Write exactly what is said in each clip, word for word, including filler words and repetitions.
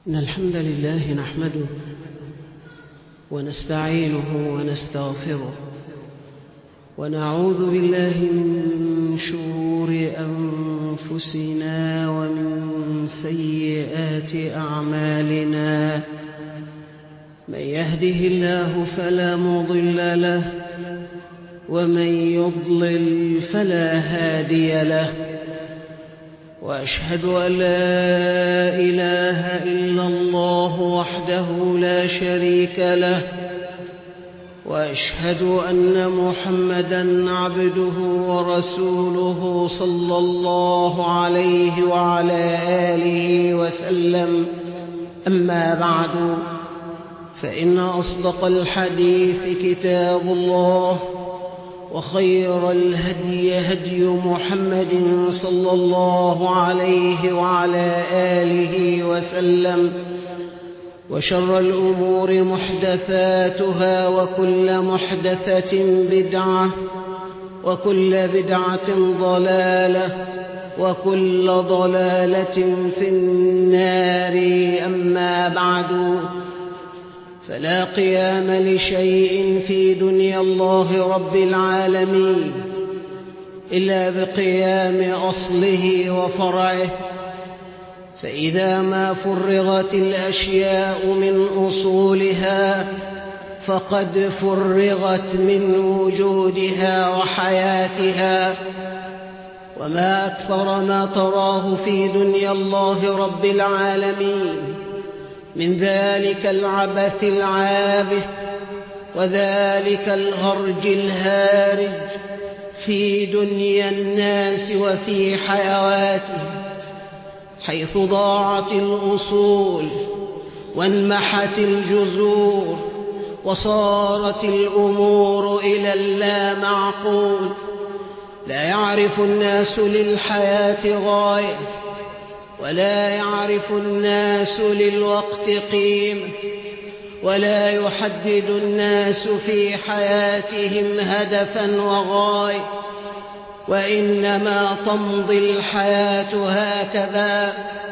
إن الحمد لله نحمده ونستعينه ونستغفره ونعوذ بالله من شرور أنفسنا ومن سيئات أعمالنا. من يهده الله فلا مضل له ومن يضلل فلا هادي له، وأشهد أن لا إله إلا الله وحده لا شريك له، وأشهد أن محمدًا عبده ورسوله صلى الله عليه وعلى آله وسلم. أما بعد، فإن أصدق الحديث كتاب الله، وخير الهدي هدي محمد صلى الله عليه وعلى آله وسلم، وشر الأمور محدثاتها، وكل محدثة بدعة، وكل بدعة ضلالة، وكل ضلالة في النار. أما بعد، فلا قيام لشيء في دنيا الله رب العالمين إلا بقيام أصله وفرعه، فإذا ما فرغت الأشياء من أصولها فقد فرغت من وجودها وحياتها. وما أكثر ما تراه في دنيا الله رب العالمين من ذلك العبث العابث، وذلك الهرج الهارج في دنيا الناس وفي حيواتهم، حيث ضاعت الأصول وانمحت الجذور، وصارت الأمور إلى اللا معقول. لا يعرف الناس للحياة غاية، ولا يعرف الناس للوقت قيمة، ولا يحدد الناس في حياتهم هدفا وغاية، وإنما تمضي الحياة هكذا.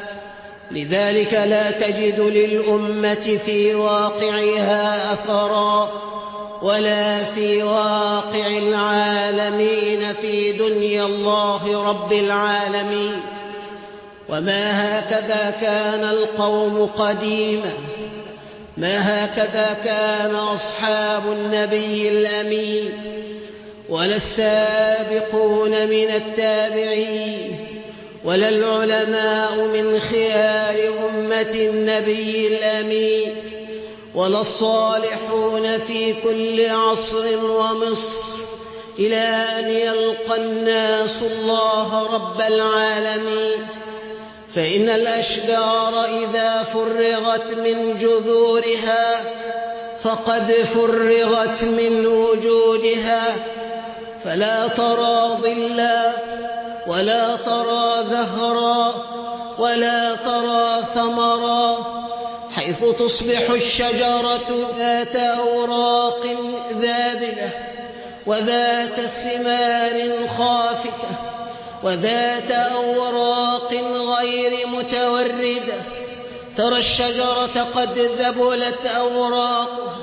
لذلك لا تجد للأمة في واقعها أثرا، ولا في واقع العالمين في دنيا الله رب العالمين. وما هكذا كان القوم قديما، ما هكذا كان أصحاب النبي الأمين، ولا السابقون من التابعين، ولا العلماء من خيار أمة النبي الأمين، ولا الصالحون في كل عصر ومصر، إلى أن يلقى الناس الله رب العالمين. فإن الأشجار إذا فرغت من جذورها فقد فرغت من وجودها، فلا ترى ظلا، ولا ترى زهرا، ولا ترى ثمرا، حيث تصبح الشجرة ذات أوراق ذابلة، وذات ثمار خافكة، وذات أوراق غير متوردة. ترى الشجرة قد ذبلت أوراقها،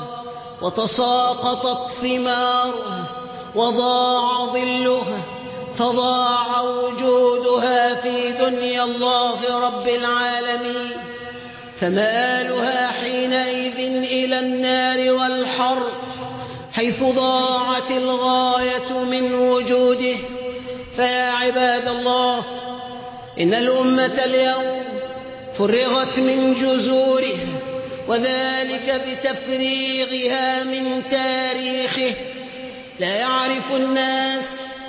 وتساقطت ثمارها، وضاع ظلها، فضاع وجودها في دنيا الله رب العالمين. فمآلها حينئذ إلى النار والحرب، حيث ضاعت الغاية من وجوده. فيا عباد الله، إن الأمة اليوم فرغت من جذورها، وذلك بتفريغها من تاريخه. لا يعرف الناس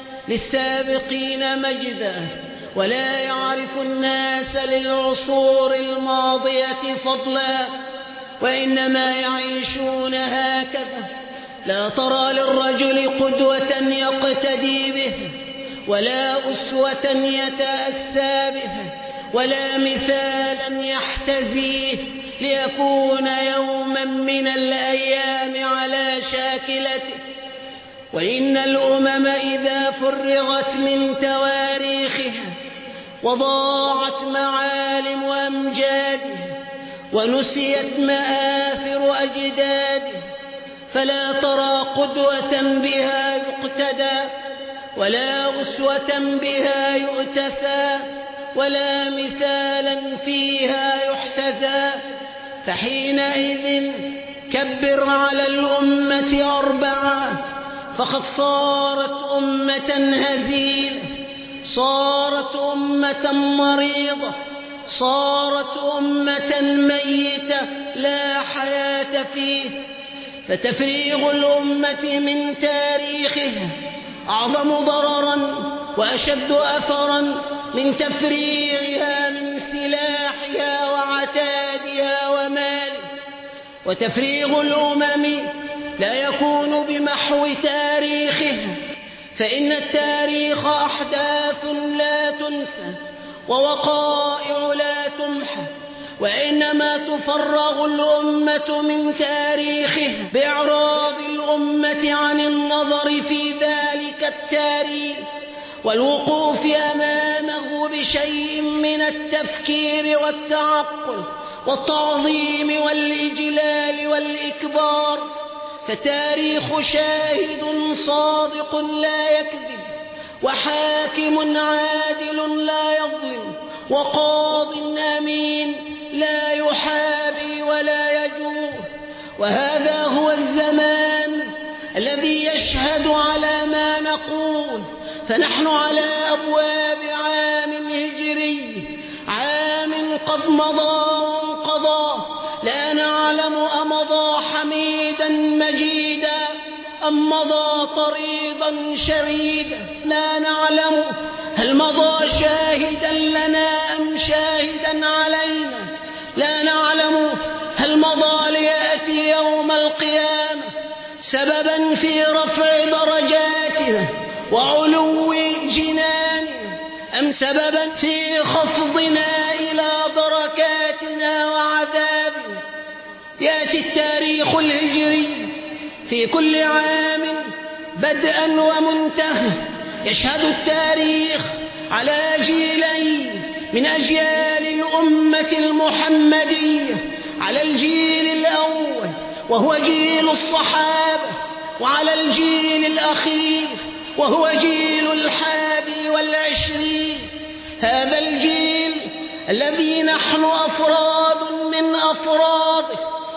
للسابقين مجدا، ولا يعرف الناس للعصور الماضية فضلا، وإنما يعيشون هكذا. لا ترى للرجل قدوة يقتدي به، ولا أسوة يتأسى بها، ولا مثالا يحتذيه ليكون يوما من الأيام على شاكلته. وإن الأمم إذا فرغت من تواريخها وضاعت معالم أمجادها ونسيت مآثر أجداده، فلا ترى قدوة بها يقتدى، ولا أسوة بها يؤتفى، ولا مثالا فيها يحتذى. فحينئذ كبر على الأمة أربعة، فقد صارت أمة هزيلة، صارت أمة مريضة، صارت أمة ميتة لا حياة فيه. فتفريغ الأمة من تاريخها أعظم ضررا وأشد أثرا من تفريغها من سلاحها وعتادها ومالها. وتفريغ الأمم لا يكون بمحو تاريخها، فإن التاريخ أحداث لا تنسى ووقائع لا تمحى، وإنما تفرغ الأمة من تاريخها بإعراض الأمة عن النظر في ذلك التاريخ والوقوف أمامه بشيء من التفكير والتعقل والتعظيم والإجلال والإكبار. فتاريخ شاهد صادق لا يكذب، وحاكم عادل لا يظلم، وقاض أمين لا يحابي ولا يجور. وهذا هو الزمان الذي يشهد على ما نقول. فنحن على أبواب عام هجري، عام قد مضى وانقضى، لا نعلم أمضى حميدا مجيدا أم مضى طريدا شريدا، لا نعلم هل مضى شاهدا لنا أم شاهدا علينا، لا نعلم هل مضى ليأتي يوم القيامة سببا في رفع درجاتنا وعلو جناننا، أم سببا في خفضنا إلى دركاتنا وعذابنا. يأتي التاريخ الهجري في كل عام بدءا ومنتهى، يشهد التاريخ على جيلين من أجيال الأمة المحمدية، على الجيل الأول وهو جيل الصحابة، وعلى الجيل الأخير وهو جيل الحادي والعشرين. هذا الجيل الذي نحن أفراد من أفراده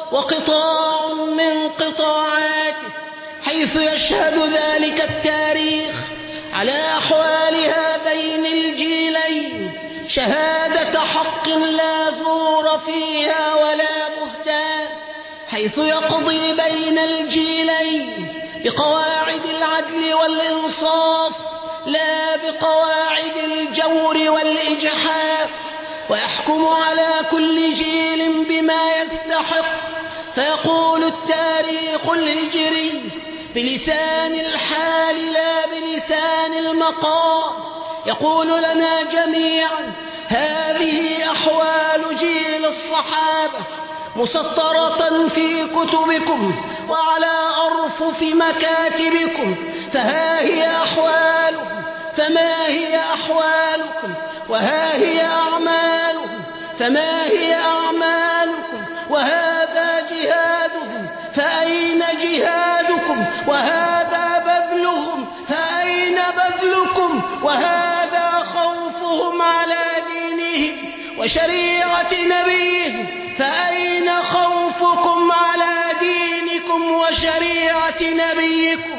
وقطاع من قطاعاته، حيث يشهد ذلك التاريخ على أحوال هذين الجيلين شهادة حق لا زور فيها ولا بهتان، حيث يقضي بين الجيلين بقواعد العدل والإنصاف لا بقواعد الجور والإجحاف، ويحكم على كل جيل بما يستحق. فيقول التاريخ الهجري بلسان الحال لا بلسان المقال، يقول لنا جميعا هذه أحوال جيل الصحابة مسطرة في كتبكم وعلى أرفف مكاتبكم، فها هي أحوالهم، فما هي أحوالكم، وها هي أعمالهم، فما هي أعمالكم، وهذا جهادهم، فأين جهادكم، وهذا بذلهم، فأين بذلكم، وهذا خوفهم على دينهم وشريعة نبيهم، فأين خوفكم على دينكم وشريعة نبيكم.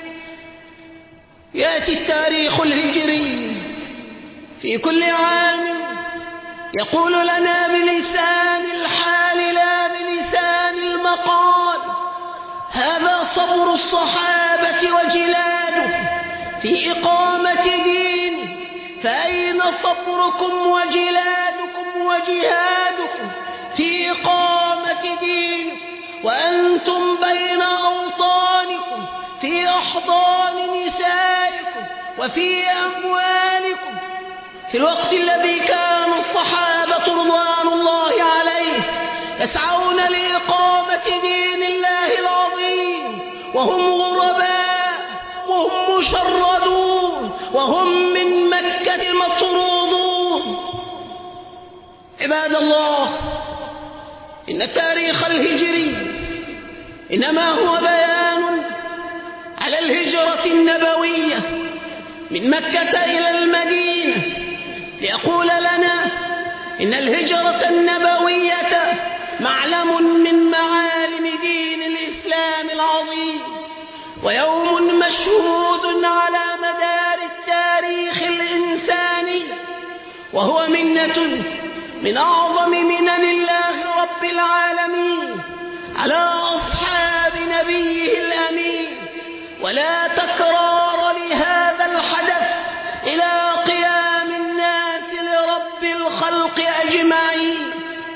يأتي التاريخ الهجري في كل عام يقول لنا بلسان الحال لا بلسان المقال هذا صبر الصحابة وجلاده في إقامة دينه، فأين صبركم وجلادكم وجهادكم في إقامة دينه وأنتم بين أوطانكم في أحضان نسائكم وفي أموالكم، في الوقت الذي كان الصحابة رضوان الله عليه يسعون لإقامة دين الله العظيم وهم غرباء وهم مشردون وهم من مكة مطرودون. عباد الله، إن التاريخ الهجري إنما هو بيان على الهجرة النبوية من مكة إلى المدينة، ليقول لنا إن الهجرة النبوية معلم من معالم دين الإسلام العظيم، ويوم مشهود على مدار التاريخ الإنساني، وهو منة من أعظم منن الله رب العالمين على أصحاب نبيه الأمين. ولا تكرار لهذا الحدث إلى قيام الناس لرب الخلق أجمعين.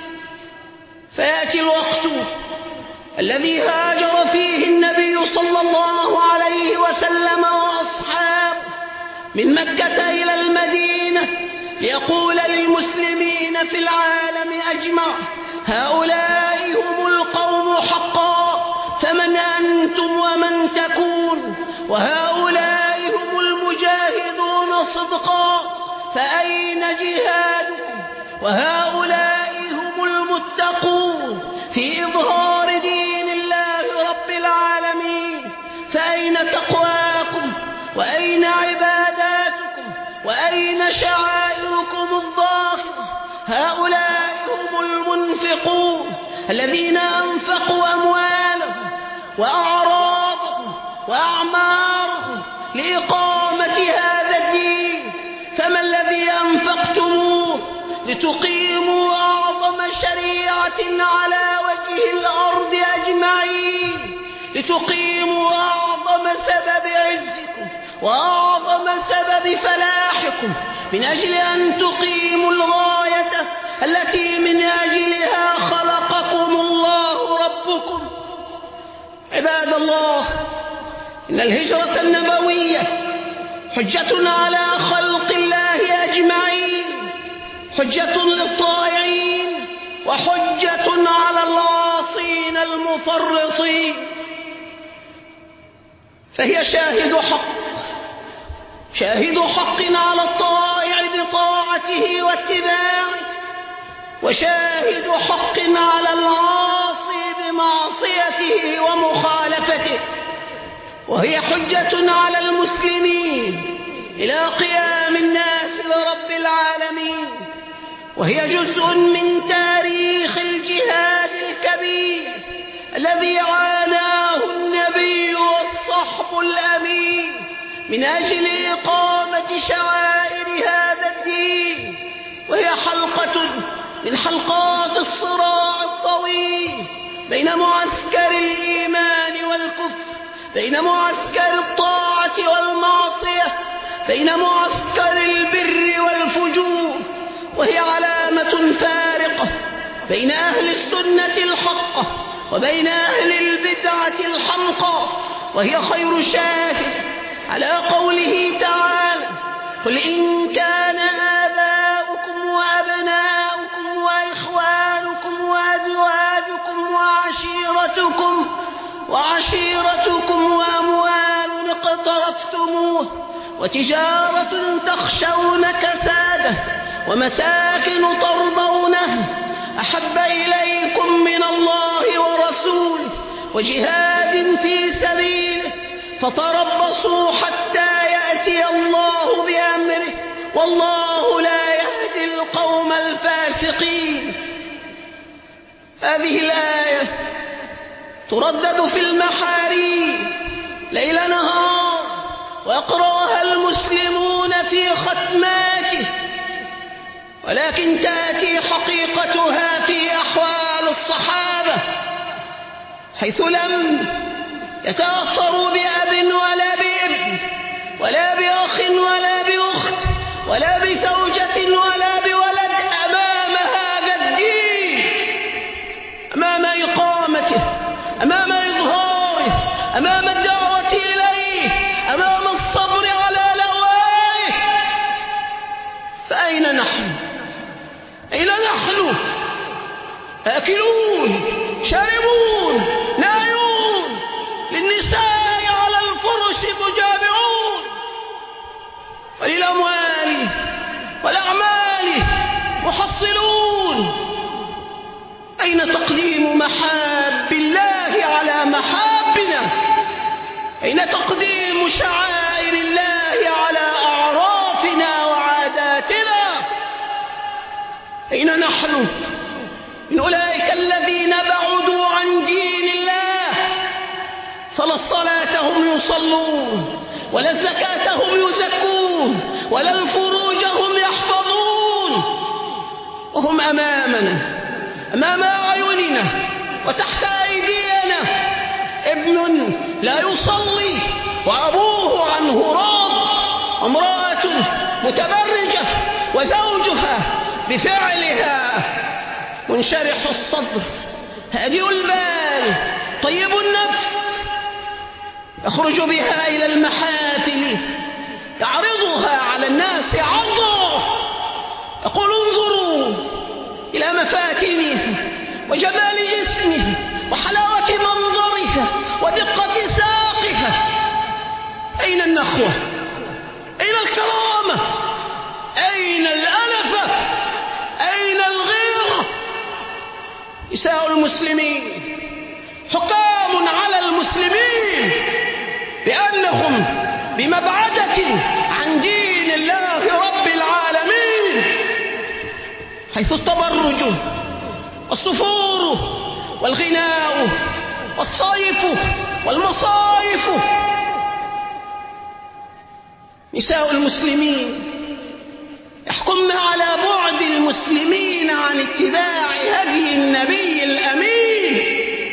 فيأتي الوقت الذي هاجر فيه النبي صلى الله عليه وسلم وأصحابه من مكة إلى المدينة، ليقول للمسلمين في العالم أجمع: هؤلاء هم القوم حقا، فمن أنتم ومن تكون؟ وهؤلاء هم المجاهدون صدقا، فأين جهادكم؟ وهؤلاء هم المتقون في إظهار دين الله رب العالمين، فأين تقواكم؟ وأين عباداتكم؟ وأين شعائركم الظاهرة؟ هؤلاء هم المنفقون الذين أنفقوا أموالهم وأعراضهم وأعمارهم لإقامة هذا الدين. فما الذي أنفقتموه لتقيموا أعظم شريعة على وجه الأرض أجمعين، لتقيموا أعظم سبب عزكم وأعظم سبب فلاحكم، من أجل أن تقيموا الغاية التي من أجلها خلقكم الله ربكم؟ عباد الله، إن الهجرة النبوية حجة على خلق الله أجمعين، حجة للطائعين وحجة على العاصين المفرطين. فهي شاهد حق، شاهد حق على الطائع بطاعته واتباعه، وشاهد حق على العاصي بمعصيته ومخالفته. وهي حجة على المسلمين إلى قيام الناس لرب العالمين، وهي جزء من تاريخ الجهاد الكبير الذي عاناه النبي والصحب الأمين من أجل إقامة شعائر هذا الدين. وهي حلقة من حلقات الصراع الطويل بين معسكر الإيمان والكفر، بين معسكر الطاعة والمعصية، بين معسكر البر والفجور. وهي علامة فارقة بين أهل السنة الحقة وبين أهل البدعة الحمقى، وهي خير شاهد على قوله تعالى: قل إن كان آباؤكم وأبناؤكم وإخوانكم وأزواجكم وعشيرتكم وعشيرتكم وأموال اقترفتموه وتجارة تخشون كساده ومساكن ترضونها أحب إليكم من الله ورسوله وجهاد في سبيله فتربصوا حتى يأتي الله بأمره والله لا يهدي القوم الفاسقين. هذه الآية تردد في المحاريب ليل نهار، ويقرأها المسلمون في ختماته، ولكن تأتي حقيقتها في أحوال الصحابة، حيث لم يتأثروا بأب ولا بابن ولا بأخ ولا بأخت ولا بزوجة ولا بولد أمام هذا الدين، أمام إقامته، أمام إظهاره، أمام الدعوة إليه، أمام الصبر على لوائه. فأين نحن؟ أين نحن؟ آكلون شاربون نايون، للنساء على الفرش مجامعون، وللأموال والأعمال محصلون. أين أين تقديم محاب الله على محابنا؟ أين تقديم شعائر الله على أعرافنا وعاداتنا؟ أين نحن من أولئك الذين بعدوا عن دين الله؟ فلا الصلاة هم يصلون، ولا الزكاة هم يزكون، ولا الفروج هم يحفظون، وهم أمامنا أمام أعيننا وتحت أيدينا. ابن لا يصلي وأبوه عنه راض، امرأة متبرجة وزوجها بفعلها منشرح الصدر هادئ البال طيب النفس، يخرج بها إلى المحافل يعرضها على الناس عرضا، يقول انظروا إلى مفاتنها وجمال جسمها وحلاوة منظرها ودقة ساقها. أين النخوة؟ أين الكرامة؟ أين الألفة؟ أين الغيرة؟ نساء المسلمين حكام على المسلمين بأنهم بمبعدة عن دين الله رب العالمين، حيث التبرج والسفور والغناء والصيف والمصايف. نساء المسلمين يحكمن على بعد المسلمين عن اتباع هدي النبي الأمين.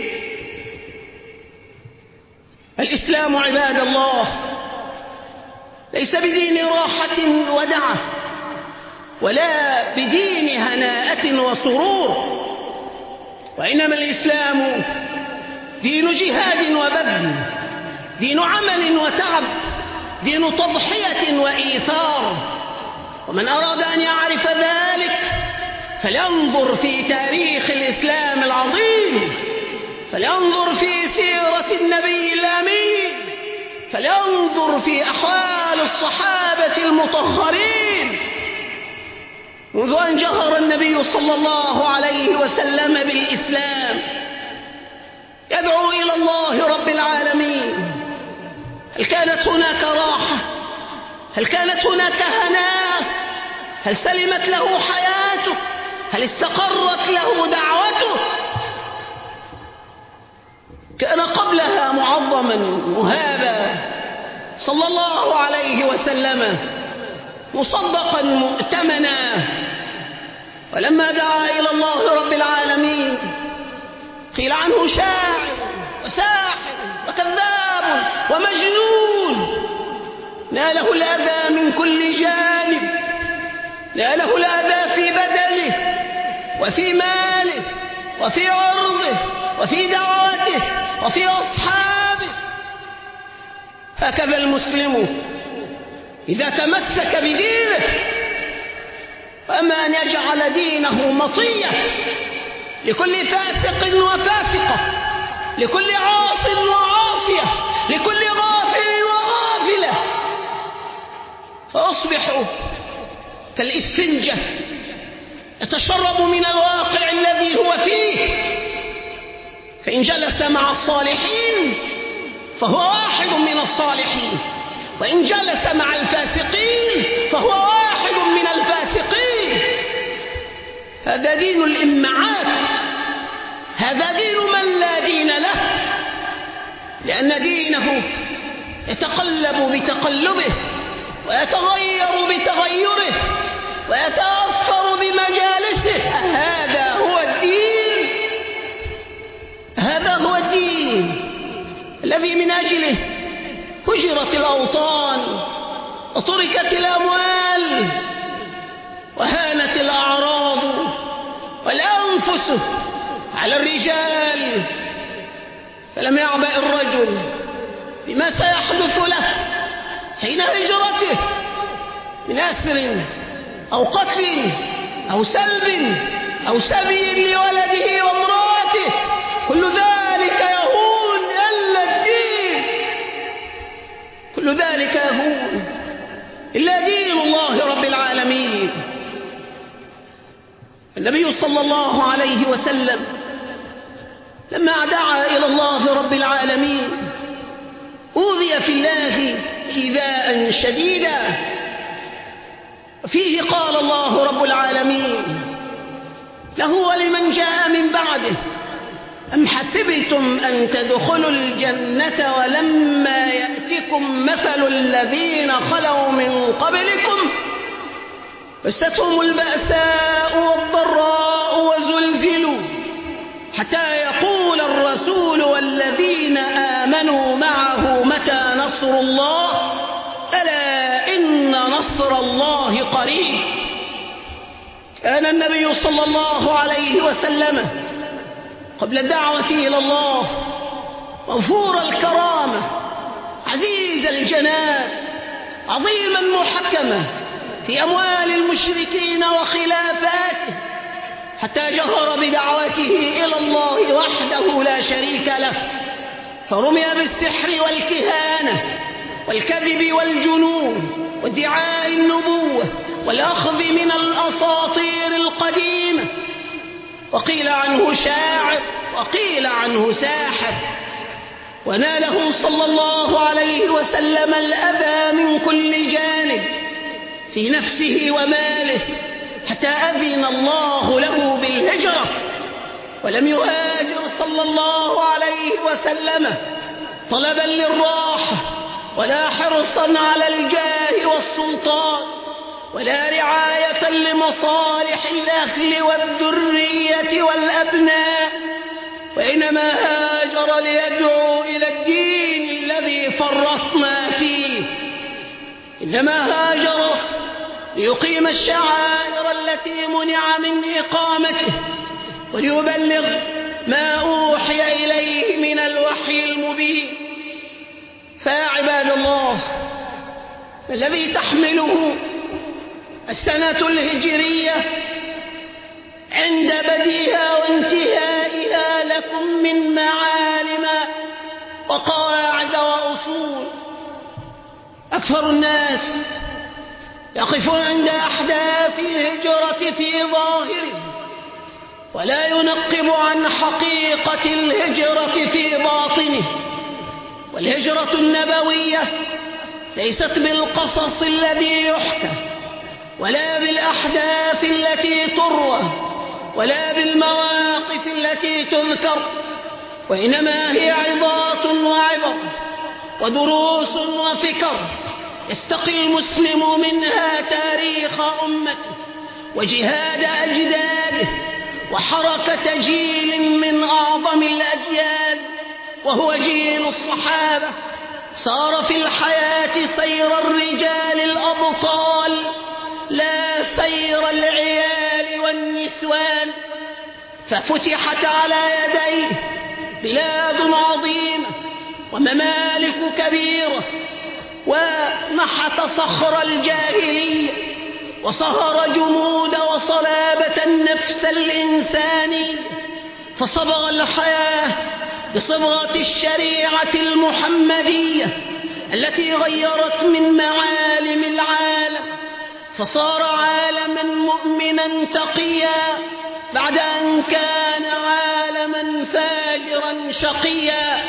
الإسلام عباد الله ليس بدين راحة ودعة، ولا بدين هناءة وسرور، وإنما الإسلام دين جهاد وبذل، دين عمل وتعب، دين تضحية وإيثار. ومن أراد أن يعرف ذلك فلينظر في تاريخ الإسلام العظيم، فلينظر في سيرة النبي الأمين، فلينظر في أحوال الصحابة المطهرين منذ أن جهر النبي صلى الله عليه وسلم بالإسلام يدعو إلى الله رب العالمين. هل كانت هناك راحة؟ هل كانت هناك هناء؟ هل سلمت له حياته؟ هل استقرت له دعوته؟ كان قبلها معظما مهابا صلى الله عليه وسلم، مصدقا مؤتمنا، ولما دعا إلى الله رب العالمين قيل عنه شاعر وساحر وكذاب ومجنون، ناله الأذى من كل جانب، ناله الأذى في بدنه وفي ماله وفي عرضه وفي دعوته وفي أصحابه. هكذا المسلم إذا تمسك بدينه، فأما أن يجعل دينه مطية لكل فاسق وفاسقة، لكل عاص وعاصية، لكل غافل وغافلة، فأصبح كالإسفنجة يتشرب من الواقع الذي هو فيه. فإن جلس مع الصالحين فهو واحد من الصالحين، وإن جلس مع الفاسقين فهو واحد من الفاسقين. هذا دين الإمعات، هذا دين من لا دين له، لأن دينه يتقلب بتقلبه ويتغير بتغيره ويتأثر بمجالسه. هذا هو الدين، هذا هو الدين الذي من أجله هجرت الأوطان وتركت الأموال وهانت الأعراض والأنفس على الرجال. فلم يعبأ الرجل بما سيحدث له حين هجرته من أسر أو قتل أو سلب أو سبي لولده وامرأته، كل ذلك يهون إلا الدين، كل ذلك يهون إلا دين الله رب العالمين. النبي صلى الله عليه وسلم لما دعا إلى الله رب العالمين أوذي في الله إيذاء شديدا. فيه قال الله رب العالمين له ولمن جاء من بعده أم حسبتم أن تدخلوا الجنة ولما يأتكم مثل الذين خلوا من قبلكم مستهم البأساء والضراء وزلزلوا حتى يقول الرسول والذين آمنوا معه متى نصر الله ألا إن نصر الله قريب. كان النبي صلى الله عليه وسلم قبل الدعوة إلى الله غفور الكرامة عزيز الجناب عظيما محكما في أموال المشركين وخلافاته، حتى جهر بدعوته إلى الله وحده لا شريك له، فرمي بالسحر والكهانة والكذب والجنون وادعاء النبوة والأخذ من الأساطير القديمة، وقيل عنه شاعر وقيل عنه ساحر، وناله صلى الله عليه وسلم الأذى من كل جانب في نفسه وماله، حتى أذن الله له بالهجرة، ولم يهاجر صلى الله عليه وسلم طلبا للراحة ولا حرصا على الجاه والسلطان ولا رعاية لمصالح الأهل والذرية والأبناء، وإنما هاجر ليدعو إلى الدين الذي فرطنا فيه، إنما هاجر ليقيم الشعائر التي منع من إقامته وليبلغ ما أوحي إليه من الوحي المبين. فيا عباد الله، الذي تحمله السنة الهجرية عند بديها وانتهائها لكم من معالم وقواعد وأصول، أكثر الناس يقفون عند أحداث الهجرة في ظاهره ولا ينقب عن حقيقة الهجرة في باطنه. والهجرة النبوية ليست بالقصص الذي يحكى ولا بالأحداث التي تروى ولا بالمواقف التي تذكر، وإنما هي عظات وعبر ودروس وفكر يستقي المسلم منها تاريخ أمته وجهاد أجداده وحركة جيل من أعظم الأجيال، وهو جيل الصحابة صار في الحياة سير الرجال الأبطال لا سير العيال والنسوان، ففتحت على يديه بلاد عظيمة وممالك كبيرة، ونحت صخر الجاهلية وصهر جمود وصلابة النفس الإنسانية، فصبغ الحياة بصبغة الشريعة المحمدية التي غيرت من معالم العالم، فصار عالما مؤمنا تقيا بعد أن كان عالما فاجرا شقيا.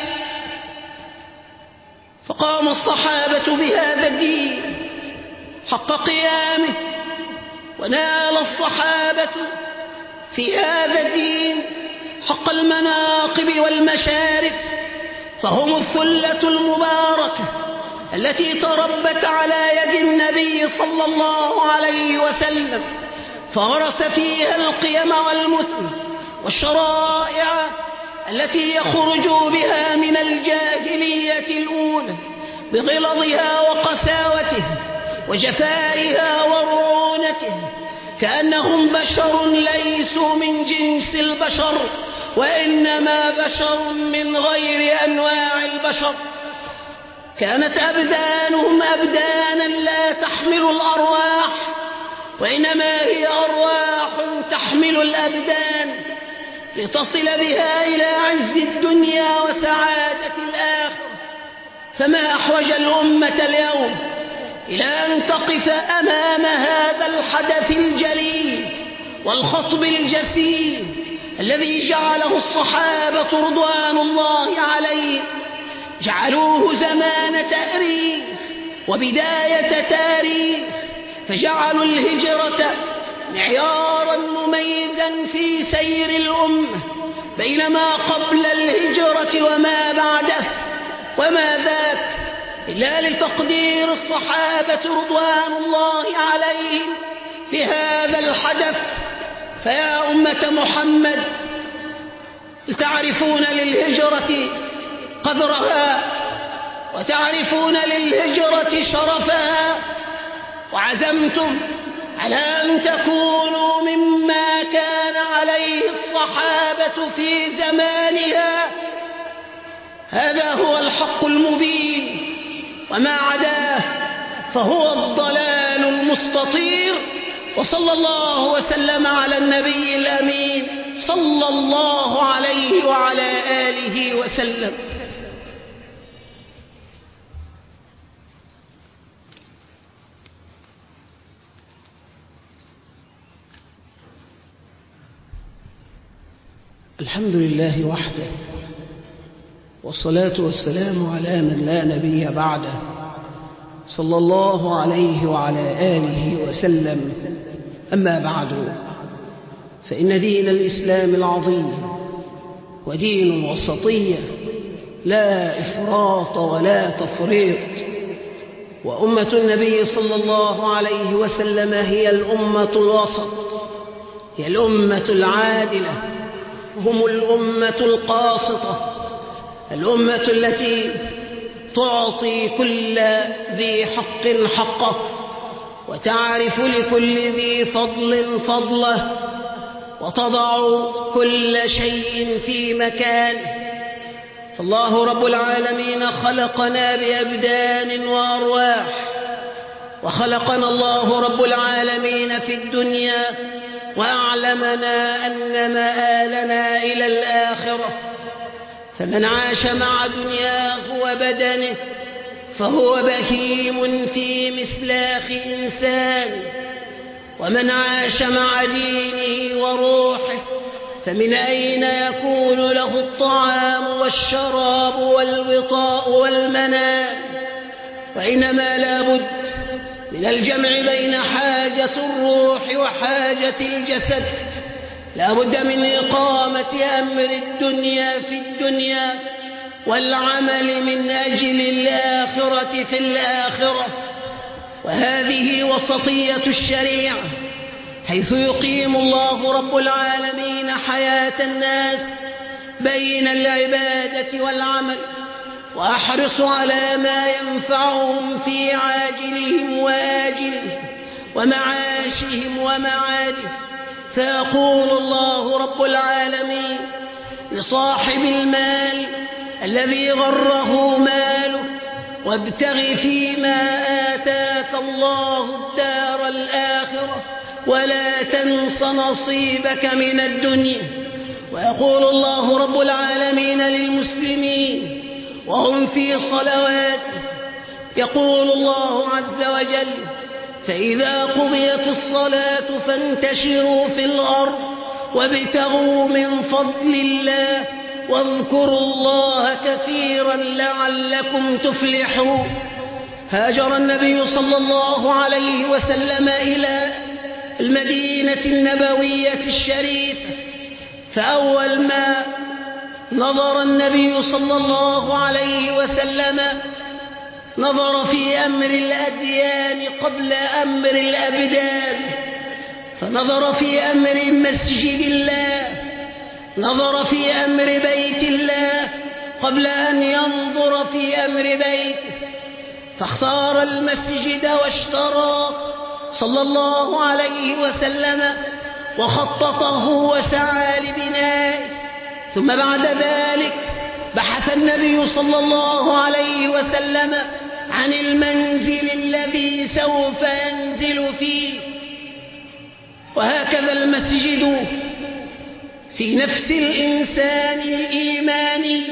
فقام الصحابة بهذا الدين حق قيامه، ونال الصحابة في هذا الدين حق المناقب والمشارف، فهم الثلة المباركة التي تربت على يد النبي صلى الله عليه وسلم، فورث فيها القيم والمثل والشرائع التي يخرج بها من الجاهلية الأولى بغلظها وقساوتها وجفائها ورعونتها، كأنهم بشر ليسوا من جنس البشر وإنما بشر من غير أنواع البشر. كانت أبدانهم أبدانا لا تحمل الأرواح، وإنما هي أرواح تحمل الأبدان لتصل بها إلى عز الدنيا وسعادة الآخرة. فما أحوج الأمة اليوم إلى أن تقف أمام هذا الحدث الجليل والخطب الجسيم الذي جعله الصحابة رضوان الله عليهم جعلوه زمان تأريخ وبداية تاريخ، فجعلوا الهجرة معيارا مميزا في سير الأمة بينما قبل الهجرة وما بعده، وما ذاك إلا لتقدير الصحابة رضوان الله عليهم لهذا الحدث. فيا أمة محمد، تعرفون للهجرة قدرها وتعرفون للهجرة شرفها، وعزمتم على أن تكونوا مما كان عليه الصحابة في زمانها. هذا هو الحق المبين، وما عداه فهو الضلال المستطير. وصلى الله وسلم على النبي الأمين صلى الله عليه وعلى آله وسلم. الحمد لله وحده، والصلاة والسلام على من لا نبي بعده، صلى الله عليه وعلى آله وسلم. أما بعد، فإن دين الإسلام العظيم ودين وسطية لا إفراط ولا تفريط، وأمة النبي صلى الله عليه وسلم هي الأمة الوسط، هي الأمة العادلة، هم الأمة القاسطة، الأمة التي تعطي كل ذي حق حقه، وتعرف لكل ذي فضل فضله، وتضع كل شيء في مكانه. فالله رب العالمين خلقنا بأبدان وأرواح، وخلقنا الله رب العالمين في الدنيا وأعلمنا أن مآلنا إلى الآخرة. فمن عاش مع دنياه وبدنه فهو بهيم في مسلاخ إنسان، ومن عاش مع دينه وروحه فمن أين يكون له الطعام والشراب والوطاء والمنام؟ وإنما لا بد من الجمع بين حاجة الروح وحاجة الجسد، لا بد من إقامة أمر الدنيا في الدنيا والعمل من أجل الآخرة في الآخرة. وهذه وسطية الشريعة، حيث يقيم الله رب العالمين حياة الناس بين العبادة والعمل، وأحرص على ما ينفعهم في عاجلهم وآجلهم ومعاشهم ومعادهم. فيقول الله رب العالمين لصاحب المال الذي غره ماله: وابتغ فيما آتاك الله الدار الآخرة ولا تنس نصيبك من الدنيا. ويقول الله رب العالمين للمسلمين وهم في صلواتهم، يقول الله عز وجل: فإذا قضيت الصلاة فانتشروا في الأرض وابتغوا من فضل الله واذكروا الله كثيرا لعلكم تفلحون. هاجر النبي صلى الله عليه وسلم إلى المدينة النبوية الشريفة، فأول ما نظر النبي صلى الله عليه وسلم نظر في أمر الأديان قبل أمر الأبدان، فنظر في أمر مسجد الله، نظر في أمر بيت الله قبل أن ينظر في أمر بيته، فاختار المسجد واشترى صلى الله عليه وسلم وخططه وسعى لبنائه. ثم بعد ذلك بحث النبي صلى الله عليه وسلم عن المنزل الذي سوف ينزل فيه. وهكذا المسجد في نفس الإنسان الإيمانية،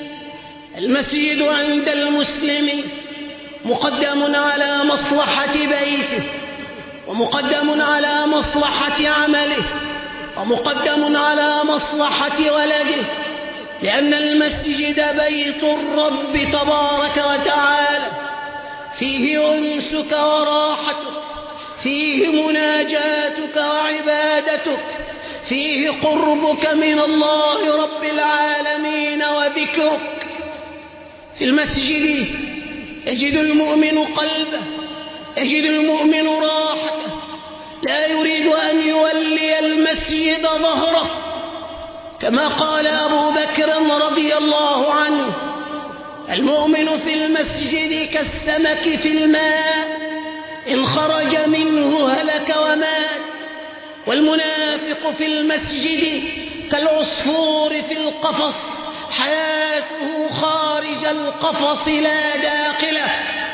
المسجد عند المسلم مقدم على مصلحة بيته ومقدم على مصلحة عمله، ومقدم على مصلحة ولده، لأن المسجد بيت الرب تبارك وتعالى، فيه أنسك وراحتك، فيه مناجاتك وعبادتك، فيه قربك من الله رب العالمين وذكرك. في المسجد يجد المؤمن قلبه، يجد المؤمن راحته، لا يريد أن يولي المسجد ظهره، كما قال أبو بكر رضي الله عنه: المؤمن في المسجد كالسمك في الماء، إن خرج منه هلك ومات. والمنافق في المسجد كالعصفور في القفص، حياته خارج القفص لا داخله.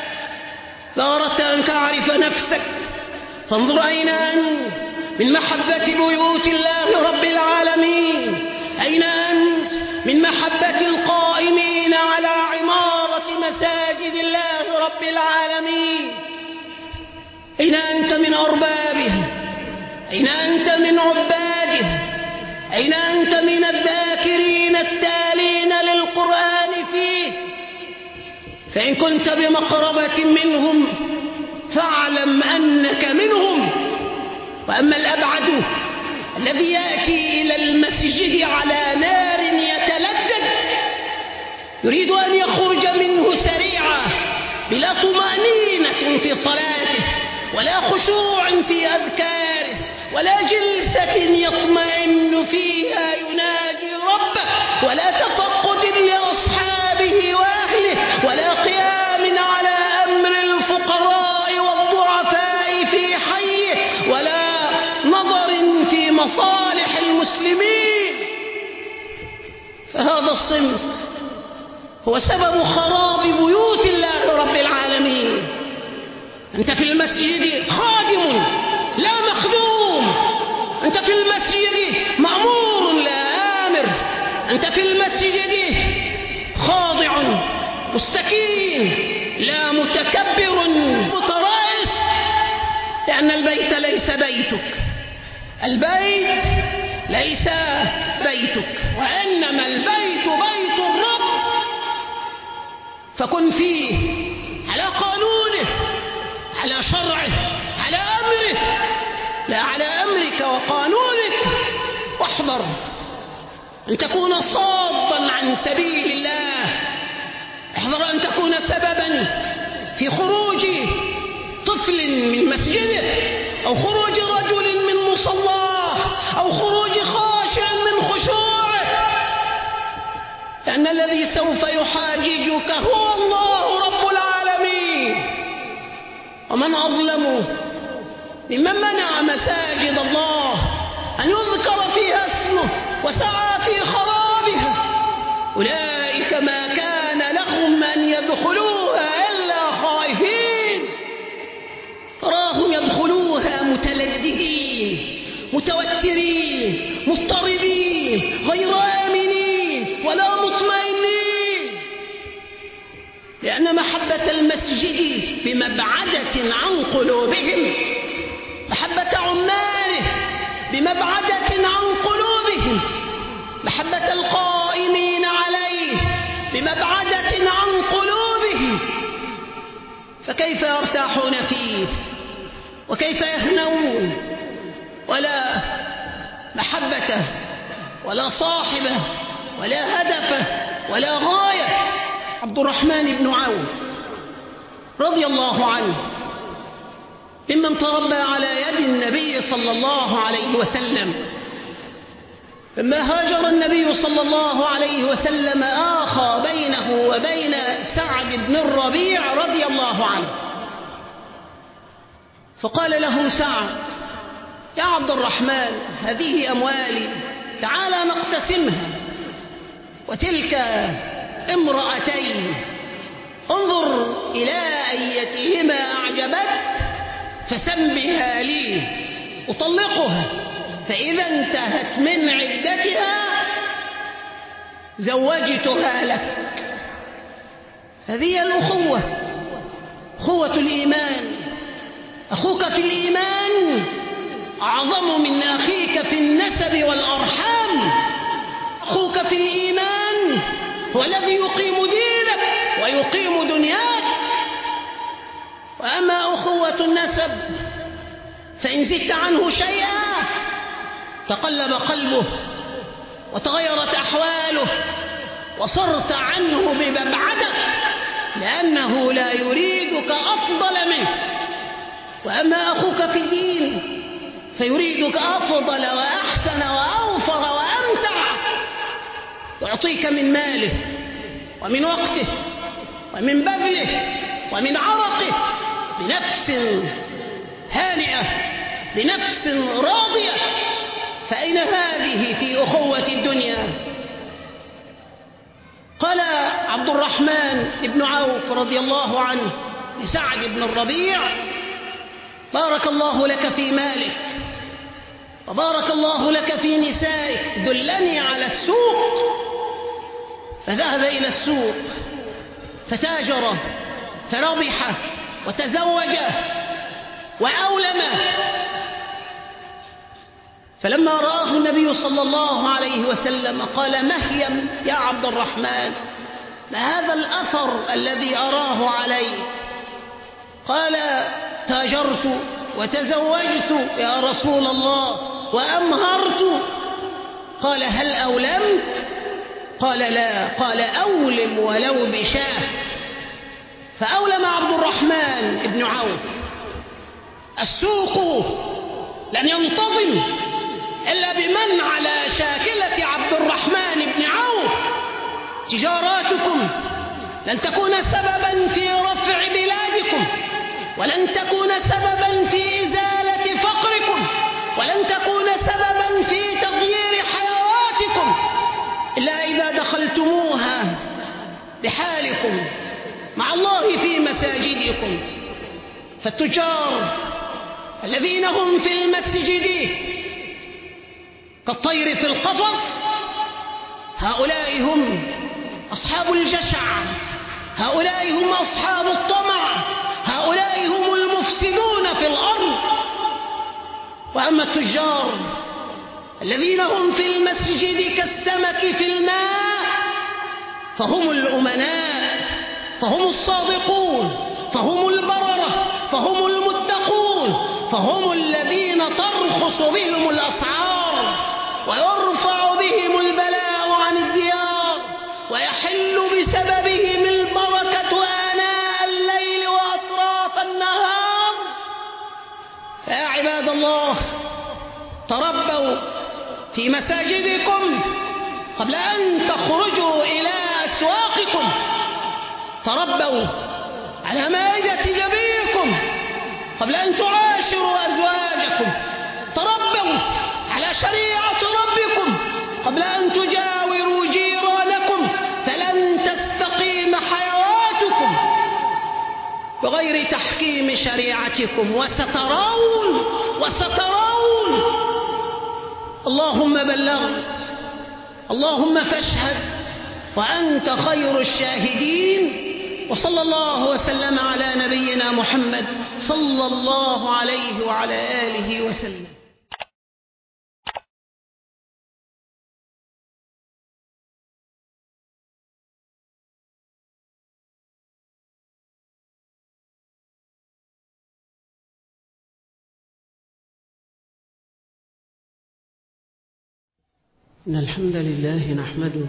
لو أردت أن تعرف نفسك فانظر أين أنت من محبة بيوت الله رب العالمين، أين أنت من محبة القائمين على عمارة مساجد الله رب العالمين، أين أنت من أربابها، أين أنت من عبادها، أين أنت من الذاكرين التالين للقرآن فيه. فإن كنت بمقربة منهم فاعلم أنك منهم. وأما الأبعد الذي يأتي إلى المسجد على نار يتلذذ، يريد أن يخرج منه سريعا بلا طمأنينة في صلاته، ولا خشوع في أذكاره، ولا جلسة يطمئن فيها يناجي ربه، ولا تفقد لأصحابه وأهله، ولا قيام على أمر الفقراء والضعفاء في حيه، ولا نظر في مصالح المسلمين. فهذا الصنف هو سبب خراب بيوت الله رب العالمين. أنت في المسجد خادم لا مخدوم، أنت في المسجد مأمور لا آمر، أنت في المسجد خاضع مستكين لا متكبر مترأس، لأن البيت ليس بيتك، البيت ليس بيتك، وإنما البيت بيت الرب. فكن فيه على قانونه، على شرعه، على أمره، لا على أمرك وقانونك. واحذر أن تكون صادا عن سبيل الله، احذر أن تكون سببا في خروج طفل من مسجده، أو خروج رجل من مصلاه، أو خروج خاشع من خشوعه، لأن الذي سوف يحاججك هو الله رب العالمين. ومن أظلم ممن منع مساجد الله أن يذكر فيها اسمه وسعى في خرابها. أولئك ما كان لهم أن يدخلوها إلا خائفين، تراهم يدخلوها متلذذين متوترين مضطربين غير آمنين ولا مطمئنين، لأن محبة المسجد بمبعدة عن قلوبهم، محبة عماله بمبعدة عن قلوبهم، محبة القائمين عليه بمبعدة عن قلوبهم. فكيف يرتاحون فيه وكيف يهنون ولا محبة ولا صاحبة ولا هدف ولا غاية؟ عبد الرحمن بن عوف رضي الله عنه ممن تربى على يد النبي صلى الله عليه وسلم. لما هاجر النبي صلى الله عليه وسلم آخى بينه وبين سعد بن الربيع رضي الله عنه، فقال له سعد: يا عبد الرحمن، هذه أموالي، تعال نقتسمها، وتلك امرأتين، انظر إلى أيتهما أعجبت فسم بها لي، أطلقها، فإذا انتهت من عدتها زوجتها لك. هذه الأخوة، أخوة الإيمان. أخوك في الإيمان أعظم من أخيك أخيك في النسب والأرحام. أخوك في الإيمان هو الذي يقيم دينك ويقيم دنياك. وأما أخوة النسب فإن زدت عنه شيئا تقلب قلبه وتغيرت أحواله وصرت عنه بمبعدة، لأنه لا يريدك أفضل منه. وأما أخوك في الدين فيريدك أفضل وأحسن وأوفر وأمتع، يعطيك من ماله ومن وقته ومن بذله ومن عرقه بنفس هانئة بنفس راضية. فأين هذه في أخوة الدنيا؟ قال عبد الرحمن بن عوف رضي الله عنه لسعد بن الربيع: بارك الله لك في مالك وبارك الله لك في نسائك، دلني على السوق. فذهب إلى السوق فتاجر فربح وتزوج وأولم. فلما رآه النبي صلى الله عليه وسلم قال: مهيم يا عبد الرحمن، ما هذا الأثر الذي أراه علي؟ قال: تاجرت وتزوجت يا رسول الله وأمهرت. قال: هل أولمت؟ قال: لا. قال: أولم ولو بشاه. فأولم عبد الرحمن بن عوف. السوق لن ينتظم إلا بمن على شاكلة عبد الرحمن بن عوف. تجاراتكم لن تكون سببا في رفع بلادكم، ولن تكون سببا في إزالة فقركم، ولن تكون سببا في تغيير حيواتكم، إلا إذا دخلتموها بحالكم مع الله في مساجدكم. فالتجار الذين هم في المسجد كالطير في القفص، هؤلاء هم أصحاب الجشع، هؤلاء هم أصحاب الطمع، هؤلاء هم المفسدون في الأرض. وأما التجار الذين هم في المسجد كالسمك في الماء فهم الأمناء، فهم الصادقون، فهم البررة، فهم المتقون، فهم الذين ترخص بهم الأسعار ويرفع بهم البلاء عن الديار ويحل بسببهم البركة آناء الليل وأطراف النهار. فيا عباد الله، تربوا في مساجدكم قبل أن تخرجوا إلى أسواقكم، تربوا على مائدة نبيكم قبل أن تعاشروا أزواجكم، تربوا على شريعة ربكم قبل أن تجاوروا جيرانكم، فلن تستقيم حياتكم بغير تحكيم شريعتكم. وسترون وسترون. اللهم بلغت، اللهم فاشهد وأنت خير الشاهدين. وصلى الله وسلم على نبينا محمد صلى الله عليه وعلى آله وسلم. إن الحمد لله نحمده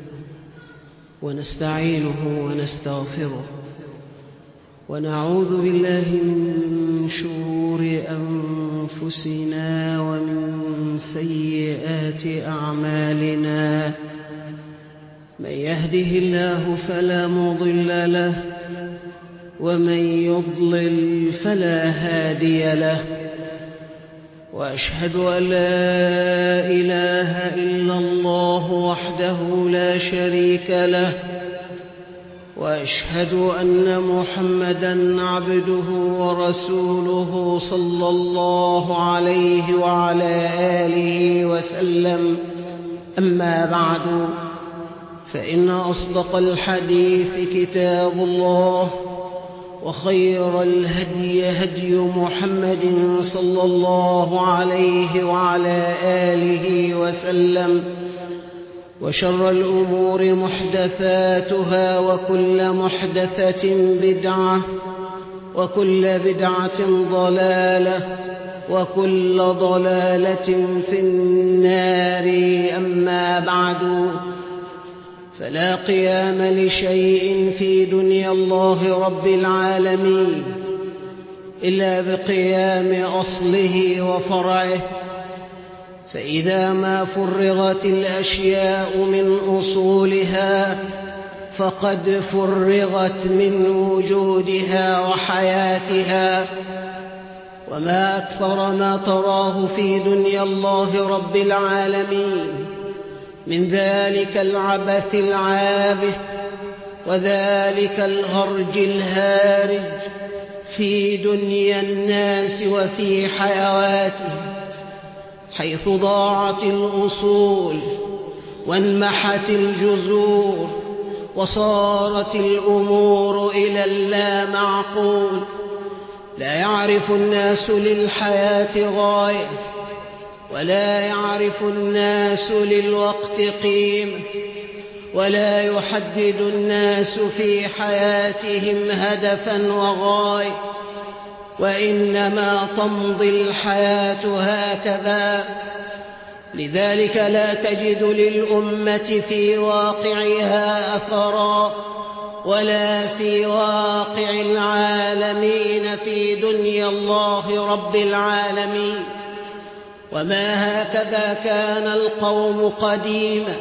ونستعينه ونستغفره ونعوذ بالله من شرور أنفسنا ومن سيئات أعمالنا. من يهده الله فلا مضل له ومن يضلل فلا هادي له. وأشهد أن لا إله إلا الله وحده لا شريك له، وأشهد أن محمدًا عبده ورسوله صلى الله عليه وعلى آله وسلم. أما بعد، فإن أصدق الحديث كتاب الله، وخير الهدي هدي محمد صلى الله عليه وعلى آله وسلم، وشر الأمور محدثاتها، وكل محدثة بدعة، وكل بدعة ضلالة، وكل ضلالة في النار. أما بعد، فلا قيام لشيء في دنيا الله رب العالمين إلا بقيام أصله وفرعه، فإذا ما فرغت الأشياء من أصولها فقد فرغت من وجودها وحياتها. وما أكثر ما تراه في دنيا الله رب العالمين من ذلك العبث العابث، وذلك الهرج الهارج في دنيا الناس وفي حيواتهم، حيث ضاعت الأصول وانمحت الجذور، وصارت الأمور إلى اللا معقول. لا يعرف الناس للحياة غاية، ولا يعرف الناس للوقت قيمة، ولا يحدد الناس في حياتهم هدفا وغاية، وإنما تمضي الحياة هكذا. لذلك لا تجد للأمة في واقعها أثرا، ولا في واقع العالمين في دنيا الله رب العالمين. وما هكذا كان القوم قديما،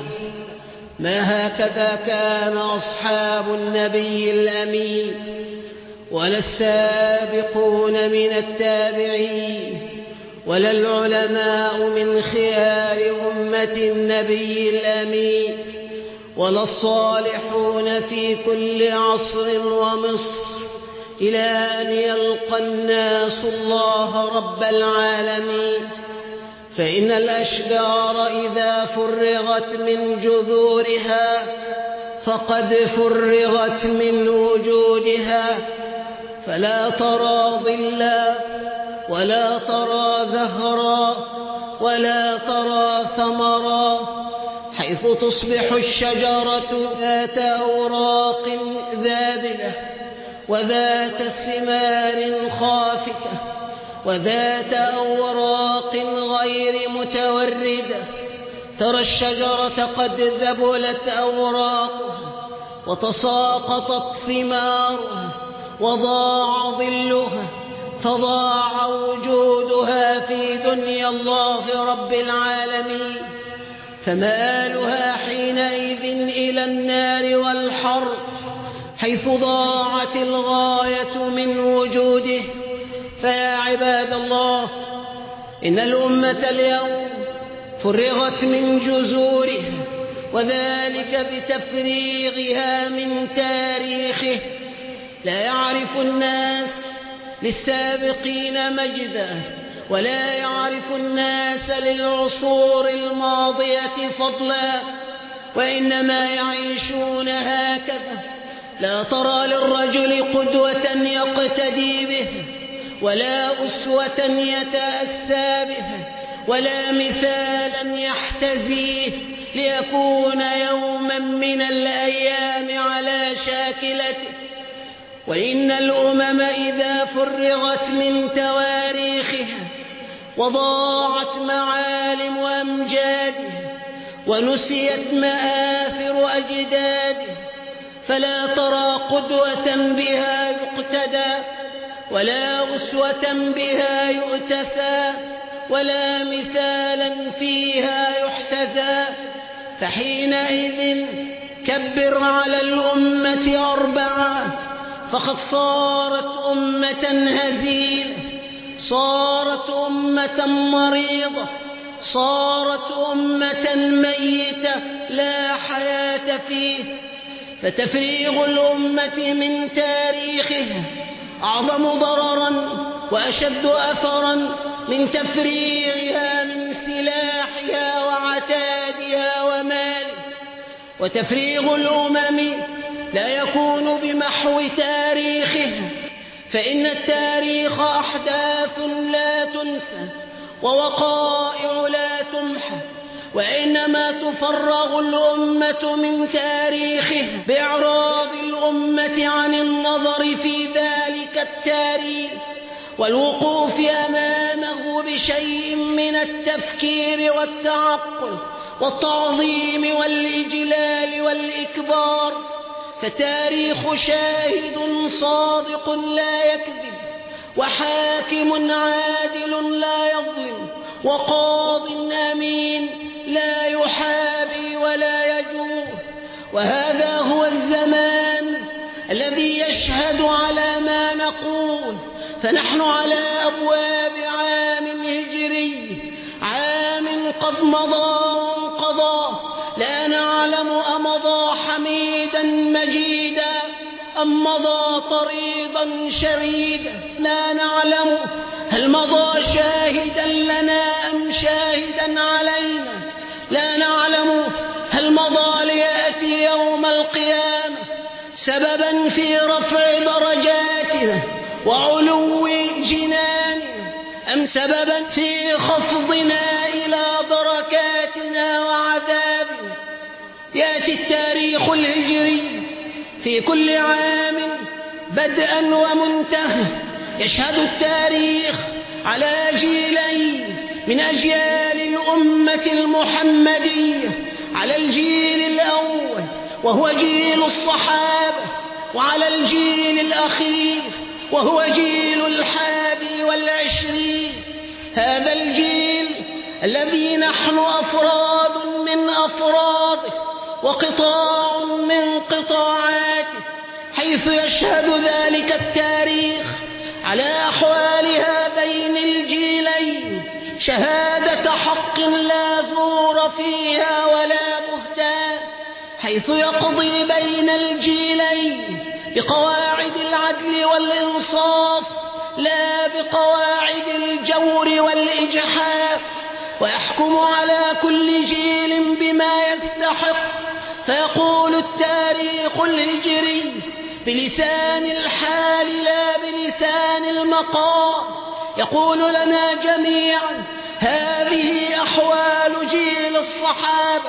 ما هكذا كان أصحاب النبي الأمين، ولا السابقون من التابعين، ولا العلماء من خيار أمة النبي الأمين، ولا الصالحون في كل عصر ومصر، إلى أن يلقى الناس الله رب العالمين. فإن الأشجار إذا فرغت من جذورها فقد فرغت من وجودها، فلا ترى ظلا، ولا ترى زهرا، ولا ترى ثمرا، حيث تصبح الشجرة ذات أوراق ذابلة، وذات ثمار خافكة، وذات أوراق غير متوردة. ترى الشجرة قد ذبلت أوراقها، وتساقطت ثمارها، وضاع ظلها، فضاع وجودها في دنيا الله رب العالمين. فمآلها حينئذ إلى النار والحرب، حيث ضاعت الغاية من وجوده. فيا عباد الله، إن الأمة اليوم فرغت من جذورها، وذلك بتفريغها من تاريخه. لا يعرف الناس للسابقين مجدا، ولا يعرف الناس للعصور الماضية فضلا، وإنما يعيشون هكذا. لا ترى للرجل قدوة يقتدي به، ولا أسوة يتأسى به، ولا مثالا يحتذيه ليكون يوما من الأيام على شاكلته. وإن الأمم إذا فرغت من تواريخها وضاعت معالم أمجادها ونسيت مآثر أجدادها، فلا ترى قدوة بها يقتدى، ولا أسوة بها يؤتفى، ولا مثالا فيها يحتذى. فحينئذ كبر على الأمة أربعة، فقد صارت أمة هزيلة، صارت أمة مريضة، صارت أمة ميتة لا حياة فيه. فتفريغ الأمة من تاريخها أعظم ضررا وأشد أثرا من تفريغها من سلاحها وعتادها ومالها. وتفريغ الأمم لا يكون بمحو تاريخها، فإن التاريخ أحداث لا تنسى ووقائع لا تمحى، وإنما تفرغ الأمة من تاريخه بإعراض الأمة عن النظر في ذلك التاريخ والوقوف أمامه بشيء من التفكير والتعقل والتعظيم والإجلال والإكبار. فتاريخ شاهد صادق لا يكذب، وحاكم عادل لا يظلم، وقاض أمين لا يحابي ولا يجور. وهذا هو الزمان الذي يشهد على ما نقول. فنحن على أبواب عام هجري، عام قد مضى وانقضى، لا نعلم أمضى حميدا مجيدا أم مضى طريدا شريدا، لا نعلم هل مضى شاهدا لنا أم شاهدا علينا، لا نعلم هل مضى ليأتي يوم القيامة سببا في رفع درجاتنا وعلو جناننا، أم سببا في خفضنا إلى دركاتنا وعذابنا. يأتي التاريخ الهجري في كل عام بدءا ومنتهى، يشهد التاريخ على جيلين من أجيال الأمة المحمدية، على الجيل الأول وهو جيل الصحابة، وعلى الجيل الأخير وهو جيل الحادي والعشرين. هذا الجيل الذي نحن أفراد من أفراده وقطاع من قطاعاته، حيث يشهد ذلك التاريخ على أحوال هذين الجيلين شهادة حق لا زور فيها ولا بهتان، حيث يقضي بين الجيلين بقواعد العدل والإنصاف لا بقواعد الجور والإجحاف، ويحكم على كل جيل بما يستحق. فيقول التاريخ الهجري بلسان الحال لا بلسان المقام، يقول لنا جميعا هذه أحوال جيل الصحابة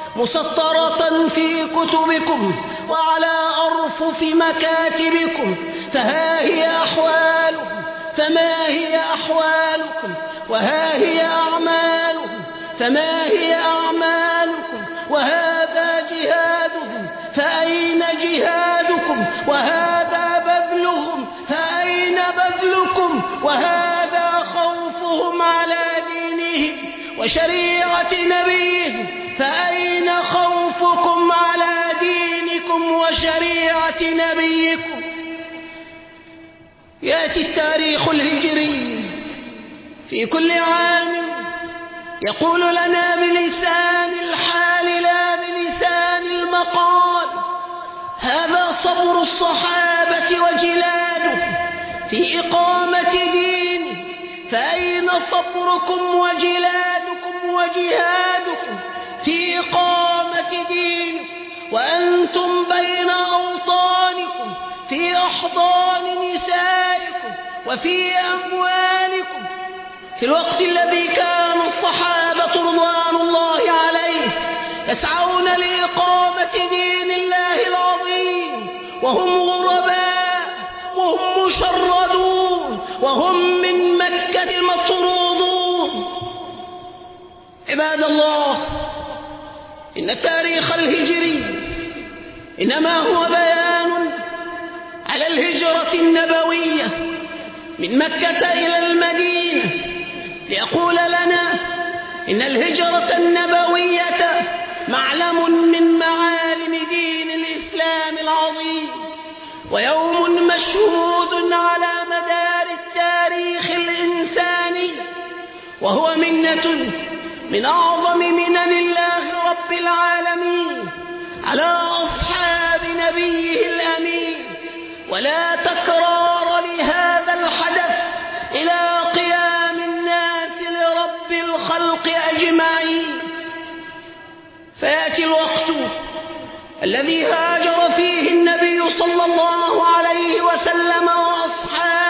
مسطرة في كتبكم وعلى أرفف مكاتبكم، فها هي أحوالهم، فما هي أحوالكم، وها هي أعمالهم، فما هي أعمالكم، وهذا جهادهم، فأين جهادكم، وهذا بذلهم، فأين بذلكم، وهذا خوفهم على دينهم وشريعة نبيهم، فأين خوفكم على دينكم وشريعة نبيكم. يأتي التاريخ الهجري في كل عام يقول لنا بلسان الحال لا بلسان المقال هذا صبر الصحابة وجلاده في إقامة دينه، فأين صبركم وجلادكم وجهادكم في إقامة دينه وأنتم بين أوطانكم في أحضان نسائكم وفي أموالكم، في الوقت الذي كان الصحابة رضوان الله عليه يسعون لإقامة دين الله العظيم وهم غرباء وهم مشردون وهم من مكة مطرودون. عباد الله، إن التاريخ الهجري إنما هو بيان على الهجرة النبوية من مكة إلى المدينة، ليقول لنا إن الهجرة النبوية معلم من معالم دين الإسلام العظيم، ويوم مشهود على مدار التاريخ الإنساني، وهو منة من أعظم منن الله رب العالمين على أصحاب نبيه الأمين، ولا تكرار لهذا الحدث إلى قيام الناس لرب الخلق أجمعين. فيأتي الوقت الذي هاجر فيه النبي صلى الله عليه وسلم وأصحابه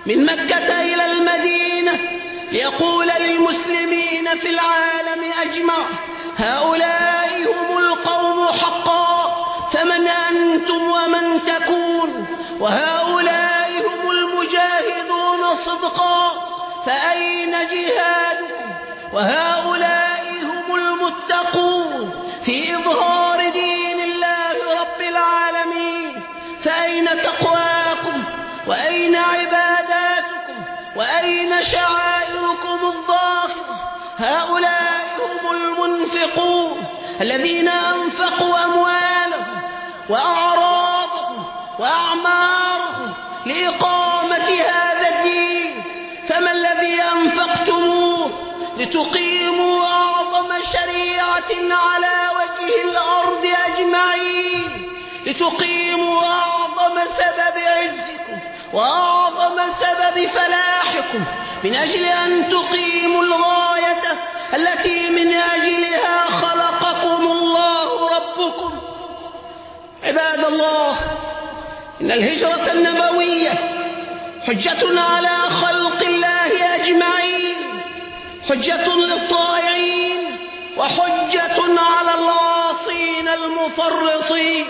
من مكة إلى المدينة ليقول للمسلمين في العالم أجمع: هؤلاء هم القوم حقا، فمن أنتم ومن تكون؟ وهؤلاء هم المجاهدون صدقا، فأين جهادكم؟ وهؤلاء هم المتقون في إظهار دين الله رب العالمين، فأين تقواكم؟ وأين عباداتكم؟ وأين شعائركم الظاهرة؟ هؤلاء هم المنفقون الذين أنفقوا أموالهم وأعراضهم وأعمارهم لإقامة هذا الدين. فما الذي أنفقتموه لتقيموا أعظم شريعة على وجه الأرض أجمعين، لتقيموا أعظم سبب عزكم وأعظم سبب فلاحكم، من أجل أن تقيموا الغاية التي من أجلها خلقكم الله ربكم؟ عباد الله، إن الهجرة النبوية حجة على خلق الله أجمعين، حجة للطائعين وحجة على العاصين المفرطين،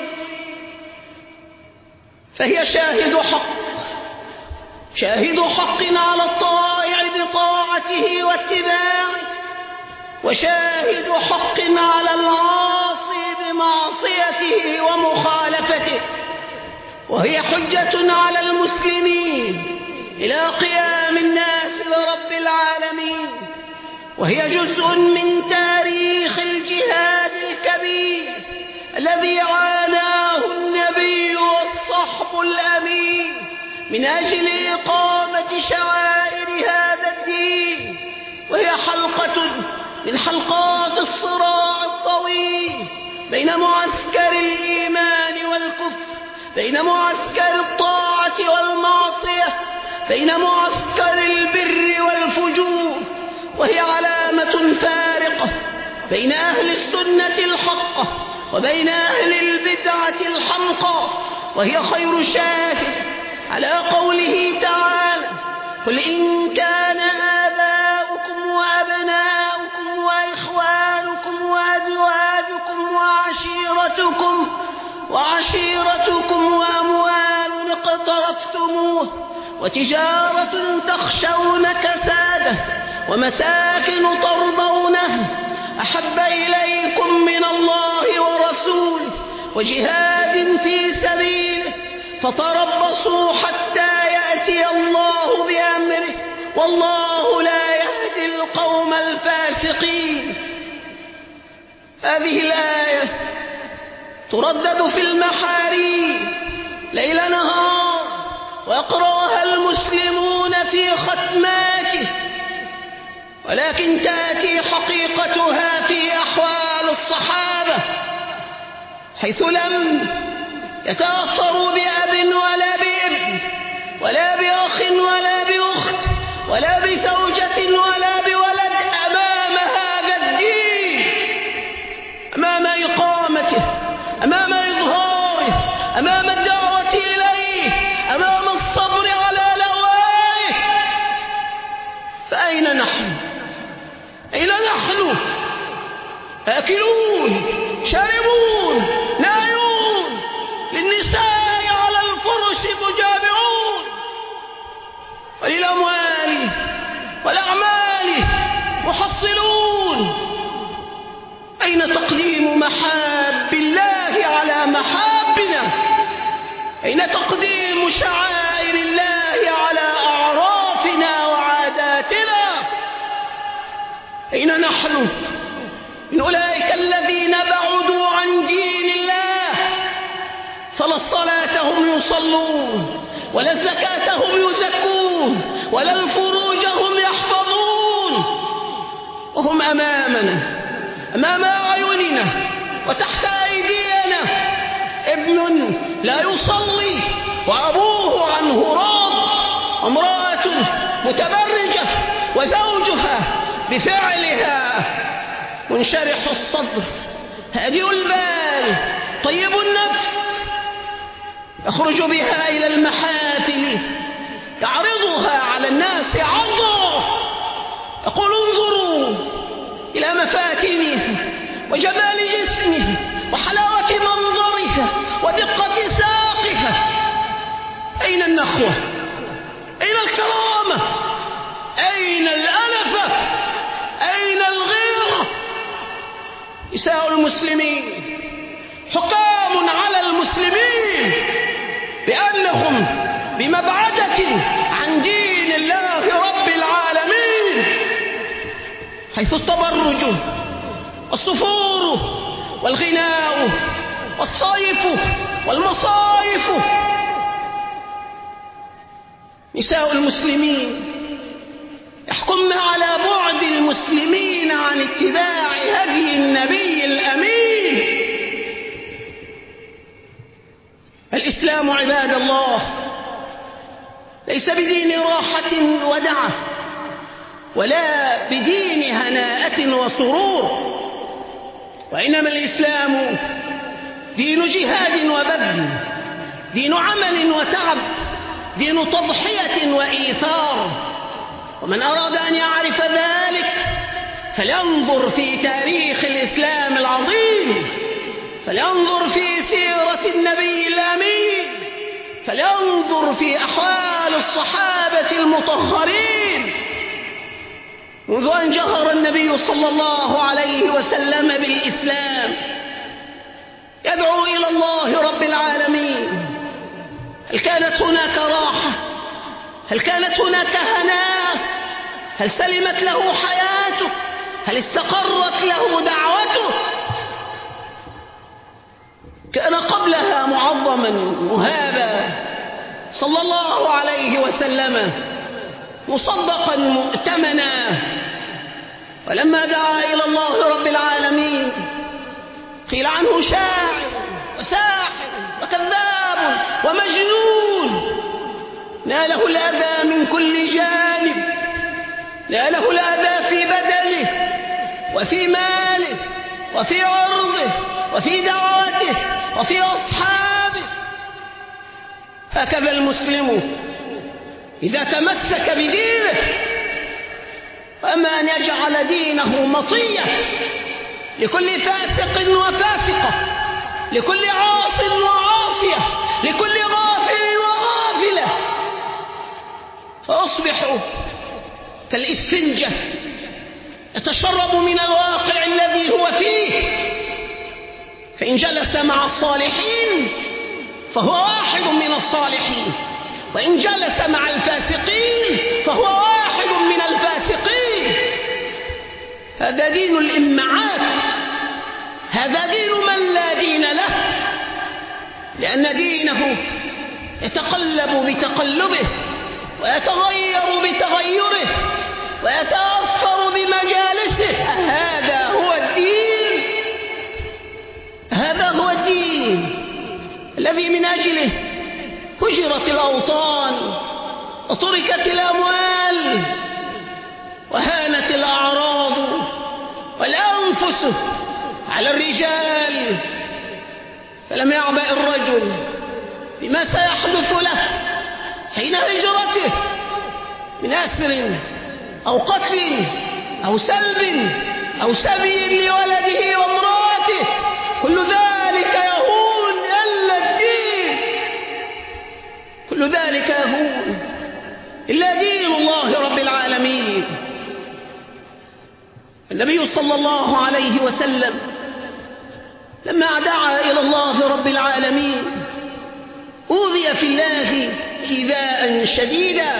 فهي شاهد حق، شاهد حق على الطائع بطاعته واتباعه، وشاهد حق على العاصي بمعصيته ومخالفته، وهي حجة على المسلمين إلى قيام الناس لرب العالمين، وهي جزء من تاريخ الجهاد الكبير الذي عاناه النبي والصحب الأمين من أجل إقامة شعائر هذا الدين، وهي حلقة من حلقات الصراع الطويل بين معسكر الإيمان والكفر، بين معسكر الطاعة والمعصية، بين معسكر البر والفجور، وهي علامة فارقة بين أهل السنة الحقة وبين أهل البدعة الحمقى، وهي خير شاهد على قوله تعالى: قل إن كان آباؤكم وأبناؤكم وإخوانكم وأزواجكم وعشيرتكم وعشيرتكم وأموال اقترفتموه وتجارة تخشون كساده ومساكن ترضونها أحب إليكم من الله ورسوله وجهاد في سبيله فتربصوا حتى يأتي الله بأمره والله لا يهدي القوم الفاسقين. هذه الآية تردد في المحاريب ليل نهار، ويقرأها المسلمون في ختماته، ولكن تأتي حقيقتها في أحوال الصحابة، حيث لم يتأثروا بأب ولا بابن ولا بأخ ولا بأخت ولا بزوجة ولا بولد أمام هذا الدين، أمام إقامته، أمام إظهاره، أمام الدعوة إليه، أمام الصبر على لوائه. فأين نحن؟ أين نحن؟ آكلون شاربون نايون، للنساء على الفرش مجامعون، وللأموال والأعمال محصلون. أين تقديم محاب الله على محابنا؟ أين تقديم شعائر الله على أعرافنا وعاداتنا؟ أين نحن من أولئك الذين بعدوا عن دين الله؟ فلا الصلاة هم يصلون، ولا الزكاة هم يزكون، ولا الفروج هم يحفظون، وهم أمامنا، أمام أعيننا وتحت أيدينا. ابن لا يصلي وأبوه عنه راض، امرأة متبرجة وزوجها بفعلها منشرح الصدر، هادئ البال، طيب النفس، يخرج بها إلى المحافل يعرضها على الناس عرضا، يقول انظروا إلى مفاتنه وجمال جسمه وحلاوة منظرها ودقة ساقها. أين النخوة؟ أين الكرامة؟ أين الألفة؟ أين الغيرة؟ نساء المسلمين حكام على المسلمين بأنهم بمبعدة عن دين الله رب العالمين، حيث التبرج والصفور والغناء والصيف والمصايف. نساء المسلمين يحكمن على بعد المسلمين عن اتباع هدي النبي الأمين. الإسلام عباد الله ليس بدين راحة ودعة، ولا بدين هناءة وسرور، وإنما الإسلام دين جهاد وبذل، دين عمل وتعب، دين تضحية وإيثار. ومن أراد أن يعرف ذلك فلينظر في تاريخ الإسلام العظيم، فلينظر في سيرة النبي الأمين، فلينظر في أحوال الصحابة المطهرين منذ أن جهر النبي صلى الله عليه وسلم بالإسلام يدعو إلى الله رب العالمين. هل كانت هناك راحة؟ هل كانت هناك هناء؟ هل سلمت له حياته؟ هل استقرت له دعوته؟ كان قبلها معظما مهابا صلى الله عليه وسلم، مصدقا مؤتمنا، ولما دعا إلى الله رب العالمين قيل عنه شاعر وساحر وكذاب ومجنون، ناله الأذى من كل جانب، ناله الأذى في بدنه وفي ماله وفي عرضه وفي دعوته وفي أصحابه. هكذا المسلم إذا تمسك بدينه، فأما أن يجعل دينه مطية لكل فاسق وفاسقة، لكل عاص وعاصية، لكل غافل وغافلة، فأصبح كالإسفنجة يتشرب من الواقع الذي هو فيه. فإن جلس مع الصالحين فهو واحد من الصالحين، وإن جلس مع الفاسقين فهو واحد من الفاسقين. هذا دين الإمعات، هذا دين من لا دين له، لأن دينه يتقلب بتقلبه ويتغير بتغيره ويتأثر بمجالسه. هذا هو الدين، هذا هو الدين الذي من أجله هجرت الأوطان وتركت الأموال وهانت الأعراض والأنفس على الرجال. فلم يعبأ الرجل بما سيحدث له حين هجرته من أسر أو قتل أو سلب أو سبي لولده وامرأته، كل ذلك يهون إلا الدين، كل ذلك يهون إلا دين الله رب العالمين. النبي صلى الله عليه وسلم لما دعا إلى الله رب العالمين أوذي في الله إيذاء شديدا،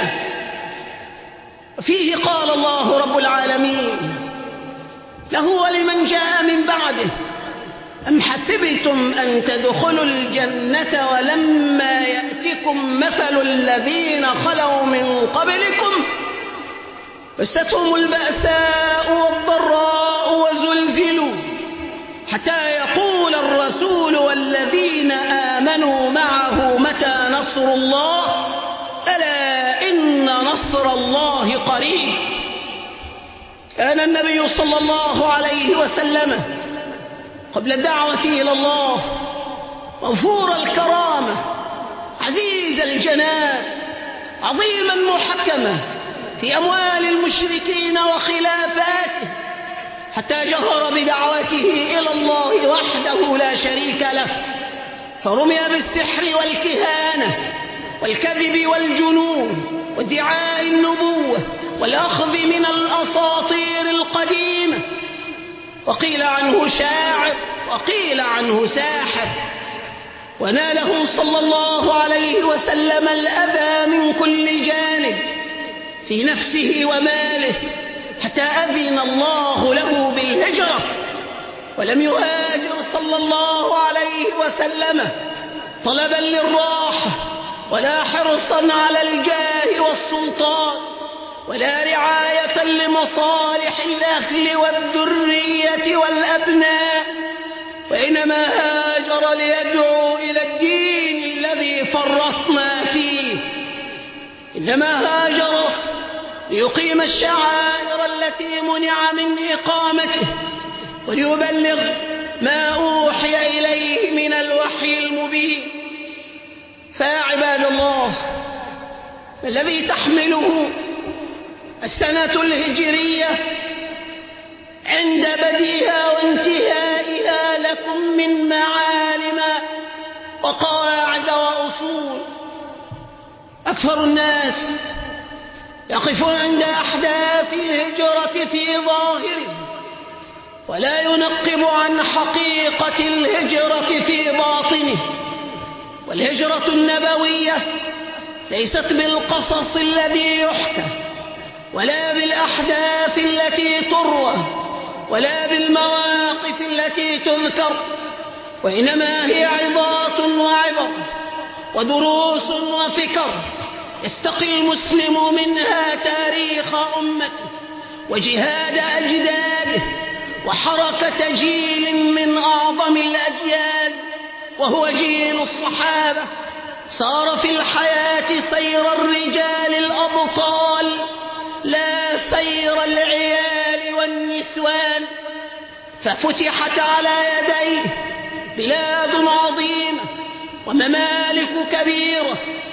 فيه قال الله رب العالمين له ولمن جاء من بعده أم حسبتم أن تدخلوا الجنة ولما يأتكم مثل الذين خلوا من قبلكم مستهم البأساء والضراء وزلزلوا حتى يقول الرسول والذين آمنوا معه متى نصر الله ألا إن نصر الله قريب. كان النبي صلى الله عليه وسلم قبل الدعوة إلى الله موفور الكرامة عزيز الجناب عظيما محكما في أموال المشركين وخلافاته، حتى جهر بدعوته إلى الله وحده لا شريك له، فرمي بالسحر والكهانة والكذب والجنون وادعاء النبوة والأخذ من الأساطير القديمة، وقيل عنه شاعر وقيل عنه ساحر، وناله صلى الله عليه وسلم الأذى من كل جانب في نفسه وماله، حتى أذن الله له بالهجرة، ولم يهاجر صلى الله عليه وسلم طلبا للراحة ولا حرصا على الجاه والسلطان ولا رعاية لمصالح الأهل والذرية والأبناء، وإنما هاجر ليدعو إلى الدين الذي فرطنا فيه، إنما هاجر ليقيم الشعائر التي منع من إقامته وليبلغ ما أوحي إليه من الوحي المبين. فيا عباد الله، ما الذي تحمله السنة الهجرية عند بديها وانتهائها لكم من معالم وقواعد وأصول؟ أكثر الناس يقفون عند أحداث الهجرة في ظاهره، ولا ينقب عن حقيقة الهجرة في باطنه. والهجرة النبوية ليست بالقصص الذي يحكى، ولا بالأحداث التي تروى، ولا بالمواقف التي تذكر، وإنما هي عظات وعبر ودروس وفكر يستقي المسلم منها تاريخ أمته وجهاد أجداده وحركة جيل من أعظم الأجيال، وهو جيل الصحابة، سار في الحياة سير الرجال الأبطال لا سير العيال والنسوان، ففتحت على يديه بلاد عظيمة وممالك كبيرة،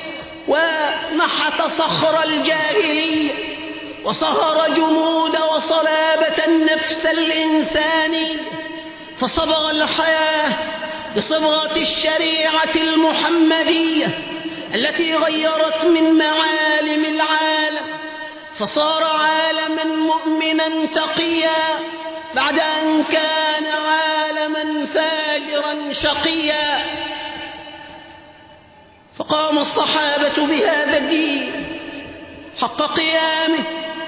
ونحت صخر الجاهلية وصهر جمود وصلابة النفس الإنسانية، فصبغ الحياة بصبغة الشريعة المحمدية التي غيرت من معالم العالم، فصار عالما مؤمنا تقيا بعد أن كان عالما فاجرا شقيا. فقام الصحابة بهذا الدين حق قيامه،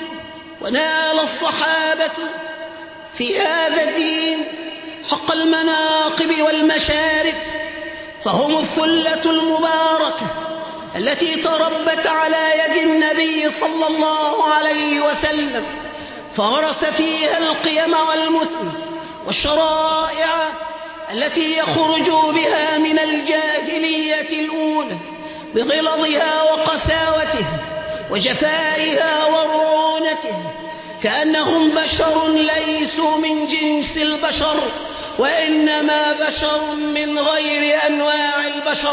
ونال الصحابة في هذا الدين حق المناقب والمشارف، فهم الثلة المباركة التي تربت على يد النبي صلى الله عليه وسلم، فورث فيها القيم والمثل والشرائع التي يخرج بها من الجاهلية الأولى بغلظها وقساوتها وجفائها ورعونتها، كأنهم بشر ليسوا من جنس البشر، وإنما بشر من غير أنواع البشر.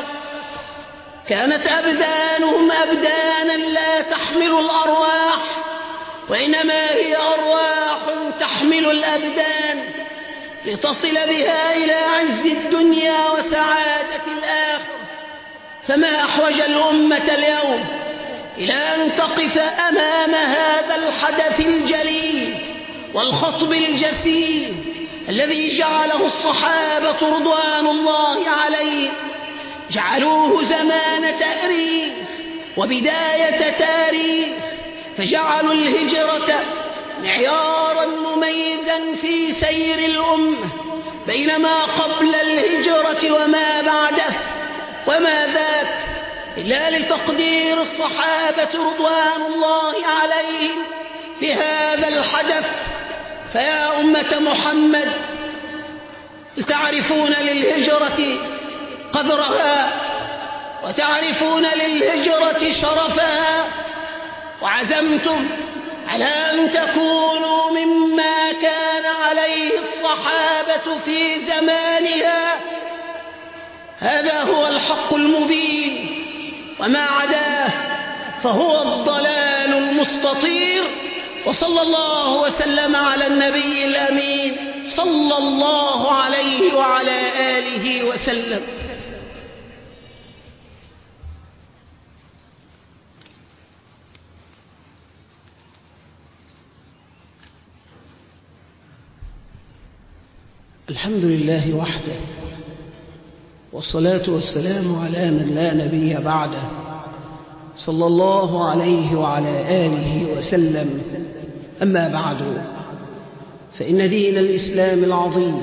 كانت أبدانهم أبدانا لا تحمل الأرواح، وإنما هي أرواح تحمل الأبدان لتصل بها إلى عز الدنيا وسعادة الآخرة. فما أحوج الأمة اليوم إلى أن تقف أمام هذا الحدث الجليل والخطب الجسيم الذي جعله الصحابة رضوان الله عليه، جعلوه زمان تأريخ وبداية تاريخ، فجعلوا الهجرة معيارا مميزا في سير الأمة بينما قبل الهجرة وما بعده، وما ذاك إلا لتقدير الصحابة رضوان الله عليهم لهذا الحدث. فيا أمة محمد، تعرفون للهجرة قدرها وتعرفون للهجرة شرفها، وعزمتم على أن تكونوا مما كان عليه الصحابة في زمانها. هذا هو الحق المبين، وما عداه فهو الضلال المستطير. وصلى الله وسلم على النبي الأمين صلى الله عليه وعلى آله وسلم. الحمد لله وحده، والصلاة والسلام على من لا نبي بعده، صلى الله عليه وعلى آله وسلم. أما بعد، فإن دين الإسلام العظيم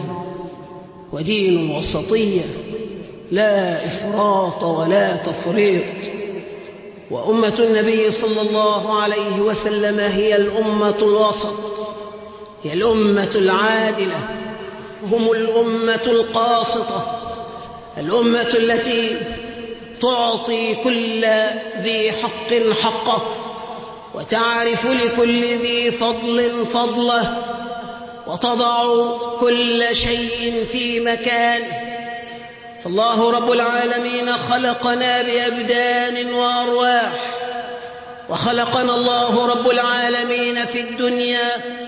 ودين الوسطية، لا إفراط ولا تفريط. وأمة النبي صلى الله عليه وسلم هي الأمة الوسط، هي الأمة العادلة، هم الأمة القاسطة، الأمة التي تعطي كل ذي حق حقه، وتعرف لكل ذي فضل فضله، وتضع كل شيء في مكانه. فالله رب العالمين خلقنا بأبدان وأرواح، وخلقنا الله رب العالمين في الدنيا،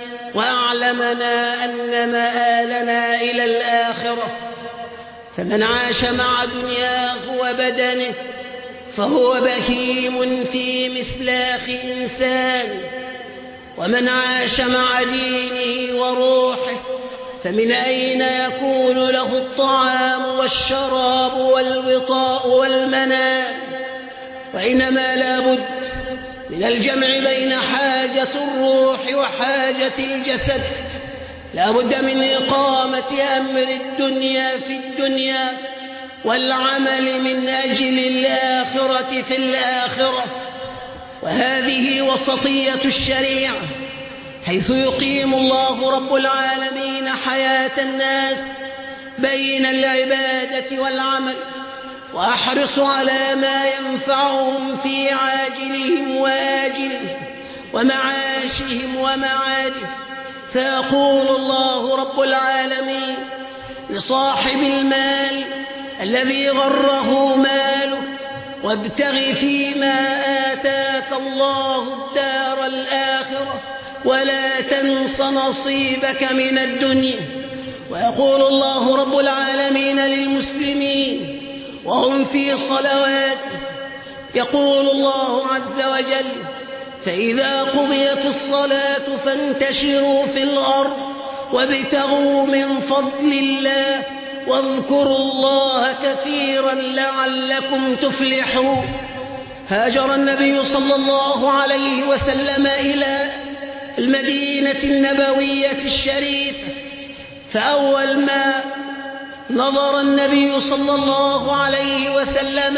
وأعلمنا أن مآلنا إلى الآخرة. فمن عاش مع دنياه وبدنه فهو بهيم في مسلاخ إنسان، ومن عاش مع دينه وروحه فمن أين يكون له الطعام والشراب والوطاء والمنام؟ وإنما لا بد من الجمع بين حاجة الروح وحاجة الجسد. لا بد من إقامة أمر الدنيا في الدنيا، والعمل من أجل الآخرة في الآخرة. وهذه وسطية الشريعة، حيث يقيم الله رب العالمين حياة الناس بين العبادة والعمل، وأحرص على ما ينفعهم في عاجلهم وآجلهم ومعاشهم ومعاده. فيقول الله رب العالمين لصاحب المال الذي غره ماله: وابتغ فيما آتاك الله الدار الآخرة ولا تنس نصيبك من الدنيا. ويقول الله رب العالمين للمسلمين وهم في صلواتهم، يقول الله عز وجل: فإذا قضيت الصلاة فانتشروا في الأرض وابتغوا من فضل الله واذكروا الله كثيرا لعلكم تفلحون. هاجر النبي صلى الله عليه وسلم إلى المدينة النبوية الشريفة، فأول ما نظر النبي صلى الله عليه وسلم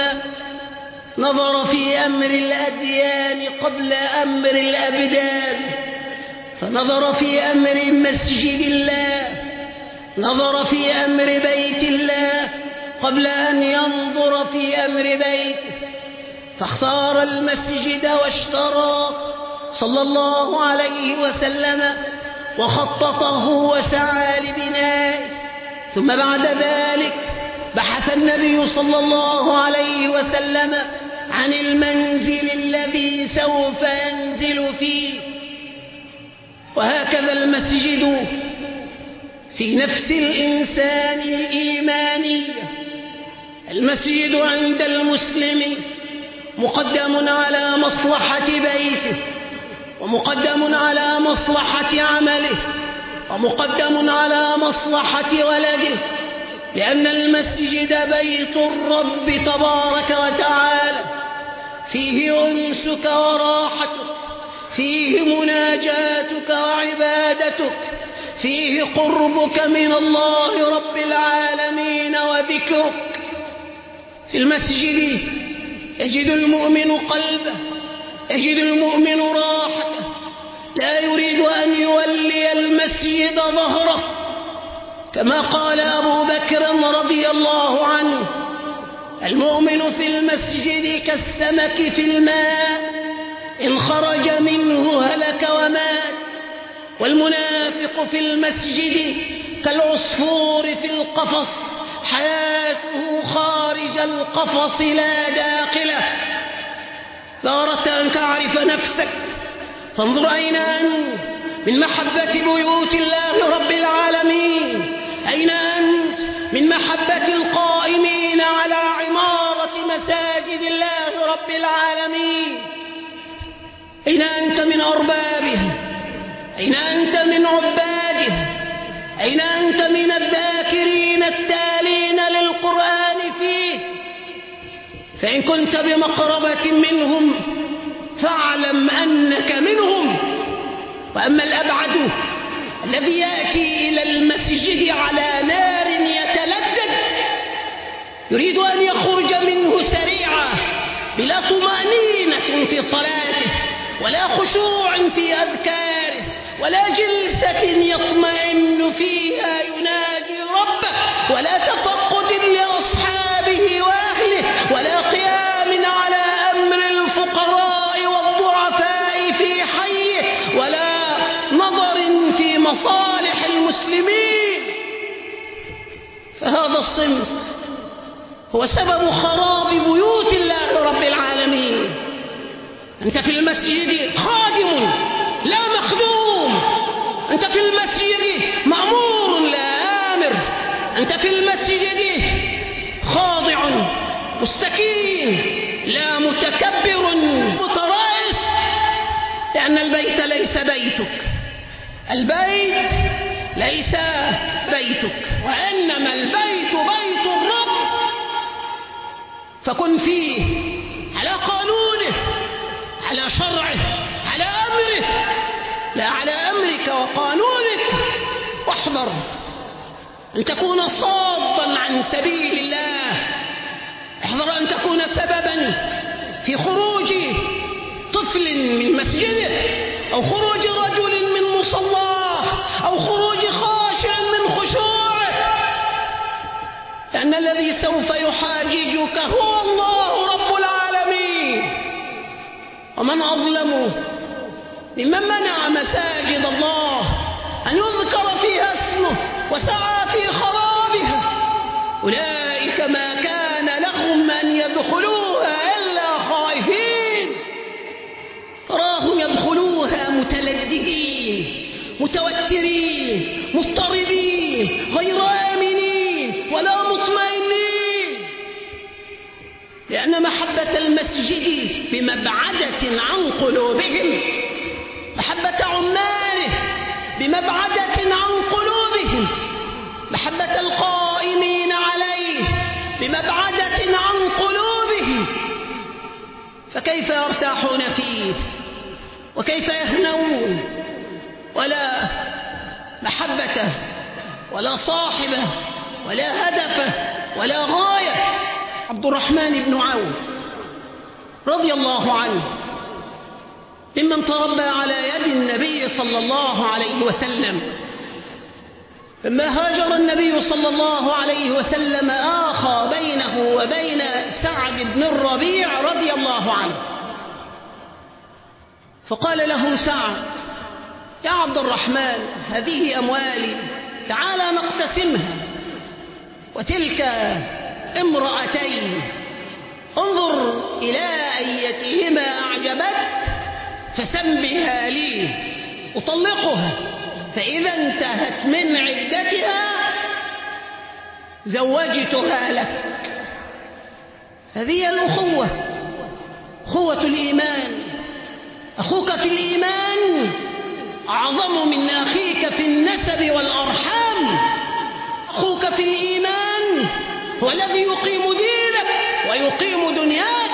نظر في أمر الأديان قبل أمر الأبدان، فنظر في أمر مسجد الله، نظر في أمر بيت الله قبل أن ينظر في أمر بيته، فاختار المسجد واشترى صلى الله عليه وسلم وخططه وسعى لبنائه. ثم بعد ذلك بحث النبي صلى الله عليه وسلم عن المنزل الذي سوف ينزل فيه. وهكذا المسجد في نفس الإنسان الإيمانية، المسجد عند المسلم مقدم على مصلحة بيته، ومقدم على مصلحة عمله، ومقدم على مصلحة ولده، لأن المسجد بيت الرب تبارك وتعالى، فيه أنسك وراحتك، فيه مناجاتك وعبادتك، فيه قربك من الله رب العالمين وذكرك. في المسجد يجد المؤمن قلبه، يجد المؤمن راحته، لا يريد أن يولي المسجد ظهره، كما قال أبو بكر رضي الله عنه: المؤمن في المسجد كالسمك في الماء، إن خرج منه هلك ومات. والمنافق في المسجد كالعصفور في القفص، حياته خارج القفص لا داخله. إذا أردت أن تعرف نفسك فانظر أين أنت من محبة بيوت الله رب العالمين، أين أنت من محبة القائمين على عمارة مساجد الله رب العالمين، أين أنت من أربابها، أين أنت من عبادها، أين أنت من الذاكرين التالين للقرآن فيه. فإن كنت بمقربة منهم فاعلم أنك منهم. وأما الأبعد الذي يأتي إلى المسجد على نار يتلذذ يريد أن يخرج منه سريعا بلا طمأنينة في صلاته ولا خشوع في أذكاره ولا جلسة يطمئن فيها يناجي ربه ولا تفقد لأصحابه وأهله ولا قيام على أمر الفقراء والضعفاء في حيه ولا نظر في مصالح المسلمين. فهذا الصنف هو سبب خراب بيوت الله رب العالمين. أنت في المسجد خادم لا مخدوم، أنت في المسجد مأمور لا آمر، أنت في المسجد خاضع مستكين لا متكبر مترأس، لأن البيت ليس بيتك، البيت ليس بيتك، وإنما البيت بيت الرب. فكن فيه على قانونه، على شرعه، على أمره، لا على أمرك وقانونك. واحذر أن تكون صادا عن سبيل الله، احذر أن تكون سببا في خروج طفل من مسجده أو خروج رجل من مصلاه أو خروج خاشع من خشوعه، لأن الذي سوف يحاججك هو الله رب العالمين. ومن أظلم ممن منع مساجد الله أن يذكر فيها اسمه وسعى في خرابها. أولئك ما كان لهم أن يدخلوها إلا خائفين، تراهم يدخلوها متلذذين متوترين مضطربين غير آمنين ولا مطمئنين، لأن محبة المسجد بمبعدة عن قلوبهم، محبة عماره بمبعدة عن قلوبهم، محبة القائمين عليه بمبعدة عن قلوبهم. فكيف يرتاحون فيه وكيف يهنون ولا محبة ولا صاحبة ولا هدف ولا غاية؟ عبد الرحمن بن عوف رضي الله عنه ممن تربى على يد النبي صلى الله عليه وسلم. لما هاجر النبي صلى الله عليه وسلم آخى بينه وبين سعد بن الربيع رضي الله عنه، فقال له سعد: يا عبد الرحمن، هذه أموالي، تعال نقتسمها، وتلك امرأتين، انظر إلى أيتهما أعجبت فسم بها لي أطلقها، فإذا انتهت من عدتها زوجتها لك. هذه الأخوة، أخوة الإيمان. أخوك في الإيمان أعظم من أخيك في النسب والأرحام. أخوك في الإيمان هو الذي يقيم دينك ويقيم دنياك.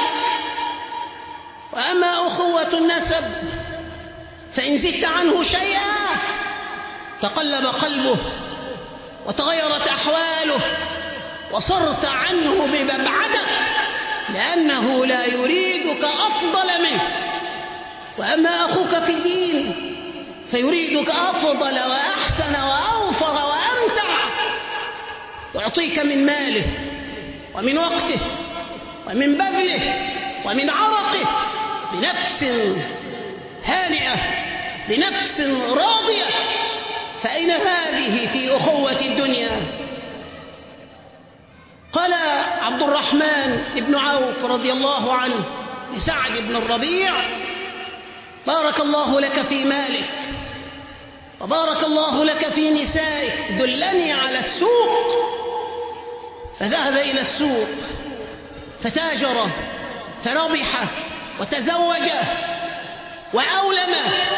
وأما أخوة النسب فإن زدت عنه شيئا تقلب قلبه وتغيرت أحواله وصرت عنه بمبعدة، لأنه لا يريدك أفضل منه. وأما أخوك في الدين فيريدك أفضل وأحسن وأوفر وأمتع، يعطيك من ماله ومن وقته ومن بذله ومن عرقه بنفس هانئة، بنفس راضية. فأين هذه في أخوة الدنيا؟ قال عبد الرحمن بن عوف رضي الله عنه: لسعد بن الربيع: بارك الله لك في مالك وبارك الله لك في نسائك، دلني على السوق. فذهب إلى السوق فتاجر فربح وتزوج وأولم.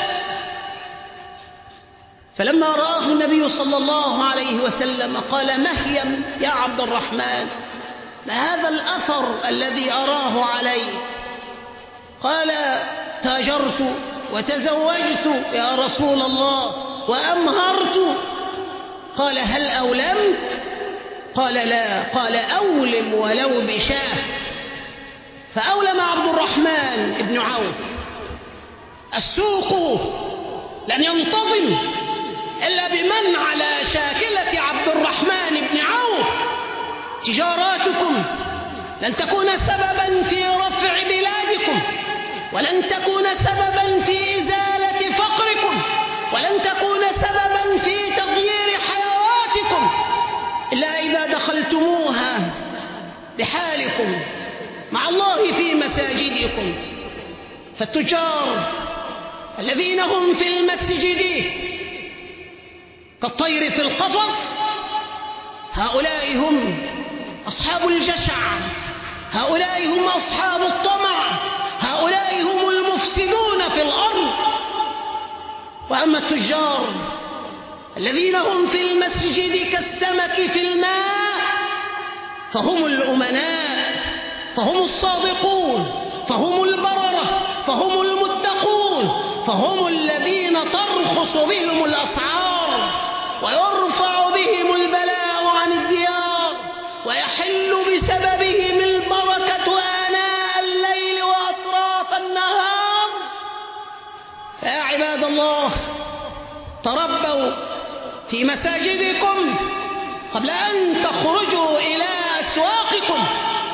فلما رآه النبي صلى الله عليه وسلم قال: مهيم يا عبد الرحمن، ما هذا الأثر الذي أراه عليه؟ قال: تاجرت وتزوجت يا رسول الله وأمهرت. قال: هل أولمت؟ قال: لا. قال: أولم ولو بشاه. فأولم عبد الرحمن بن عوف. السوق لن ينتظم إلا بمن على شاكلة عبد الرحمن بن عوف. تجاراتكم لن تكون سببا في رفع بلادكم، ولن تكون سببا في إزالة فقركم، ولن تكون سببا في تغيير حيواتكم، إلا إذا دخلتموها بحالكم مع الله في مساجدكم. فالتجار الذين هم في المسجد كالطير في القفص، هؤلاء هم أصحاب الجشع، هؤلاء هم أصحاب الطمع، هؤلاء هم المفسدون في الأرض. وأما التجار الذين هم في المسجد كالسمك في الماء فهم الأمناء، فهم الصادقون، فهم البررة، فهم المتقون، فهم الذين ترخص بهم الأسعار ويرفع بهم البلاء عن الديار ويحل بسببهم البركة آناء الليل وأطراف النهار. فيا عباد الله، تربوا في مساجدكم قبل أن تخرجوا إلى أسواقكم،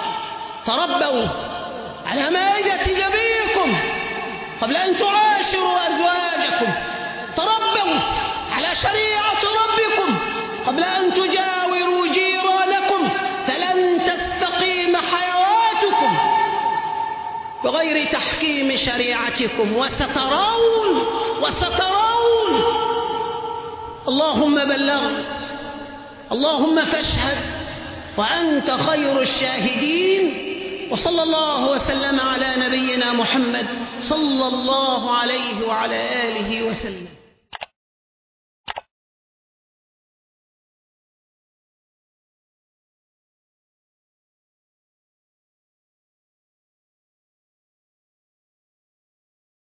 تربوا على مائدة نبيكم قبل أن تعاشروا أزواجكم، تربوا على شريعة ربكم قبل أن تجاوروا جيرانكم، فلن تستقيم حياتكم بغير تحكيم شريعتكم. وسترون وسترون. اللهم بلغت، اللهم فاشهد وأنت خير الشاهدين. وصلى الله وسلم على نبينا محمد صلى الله عليه وعلى آله وسلم.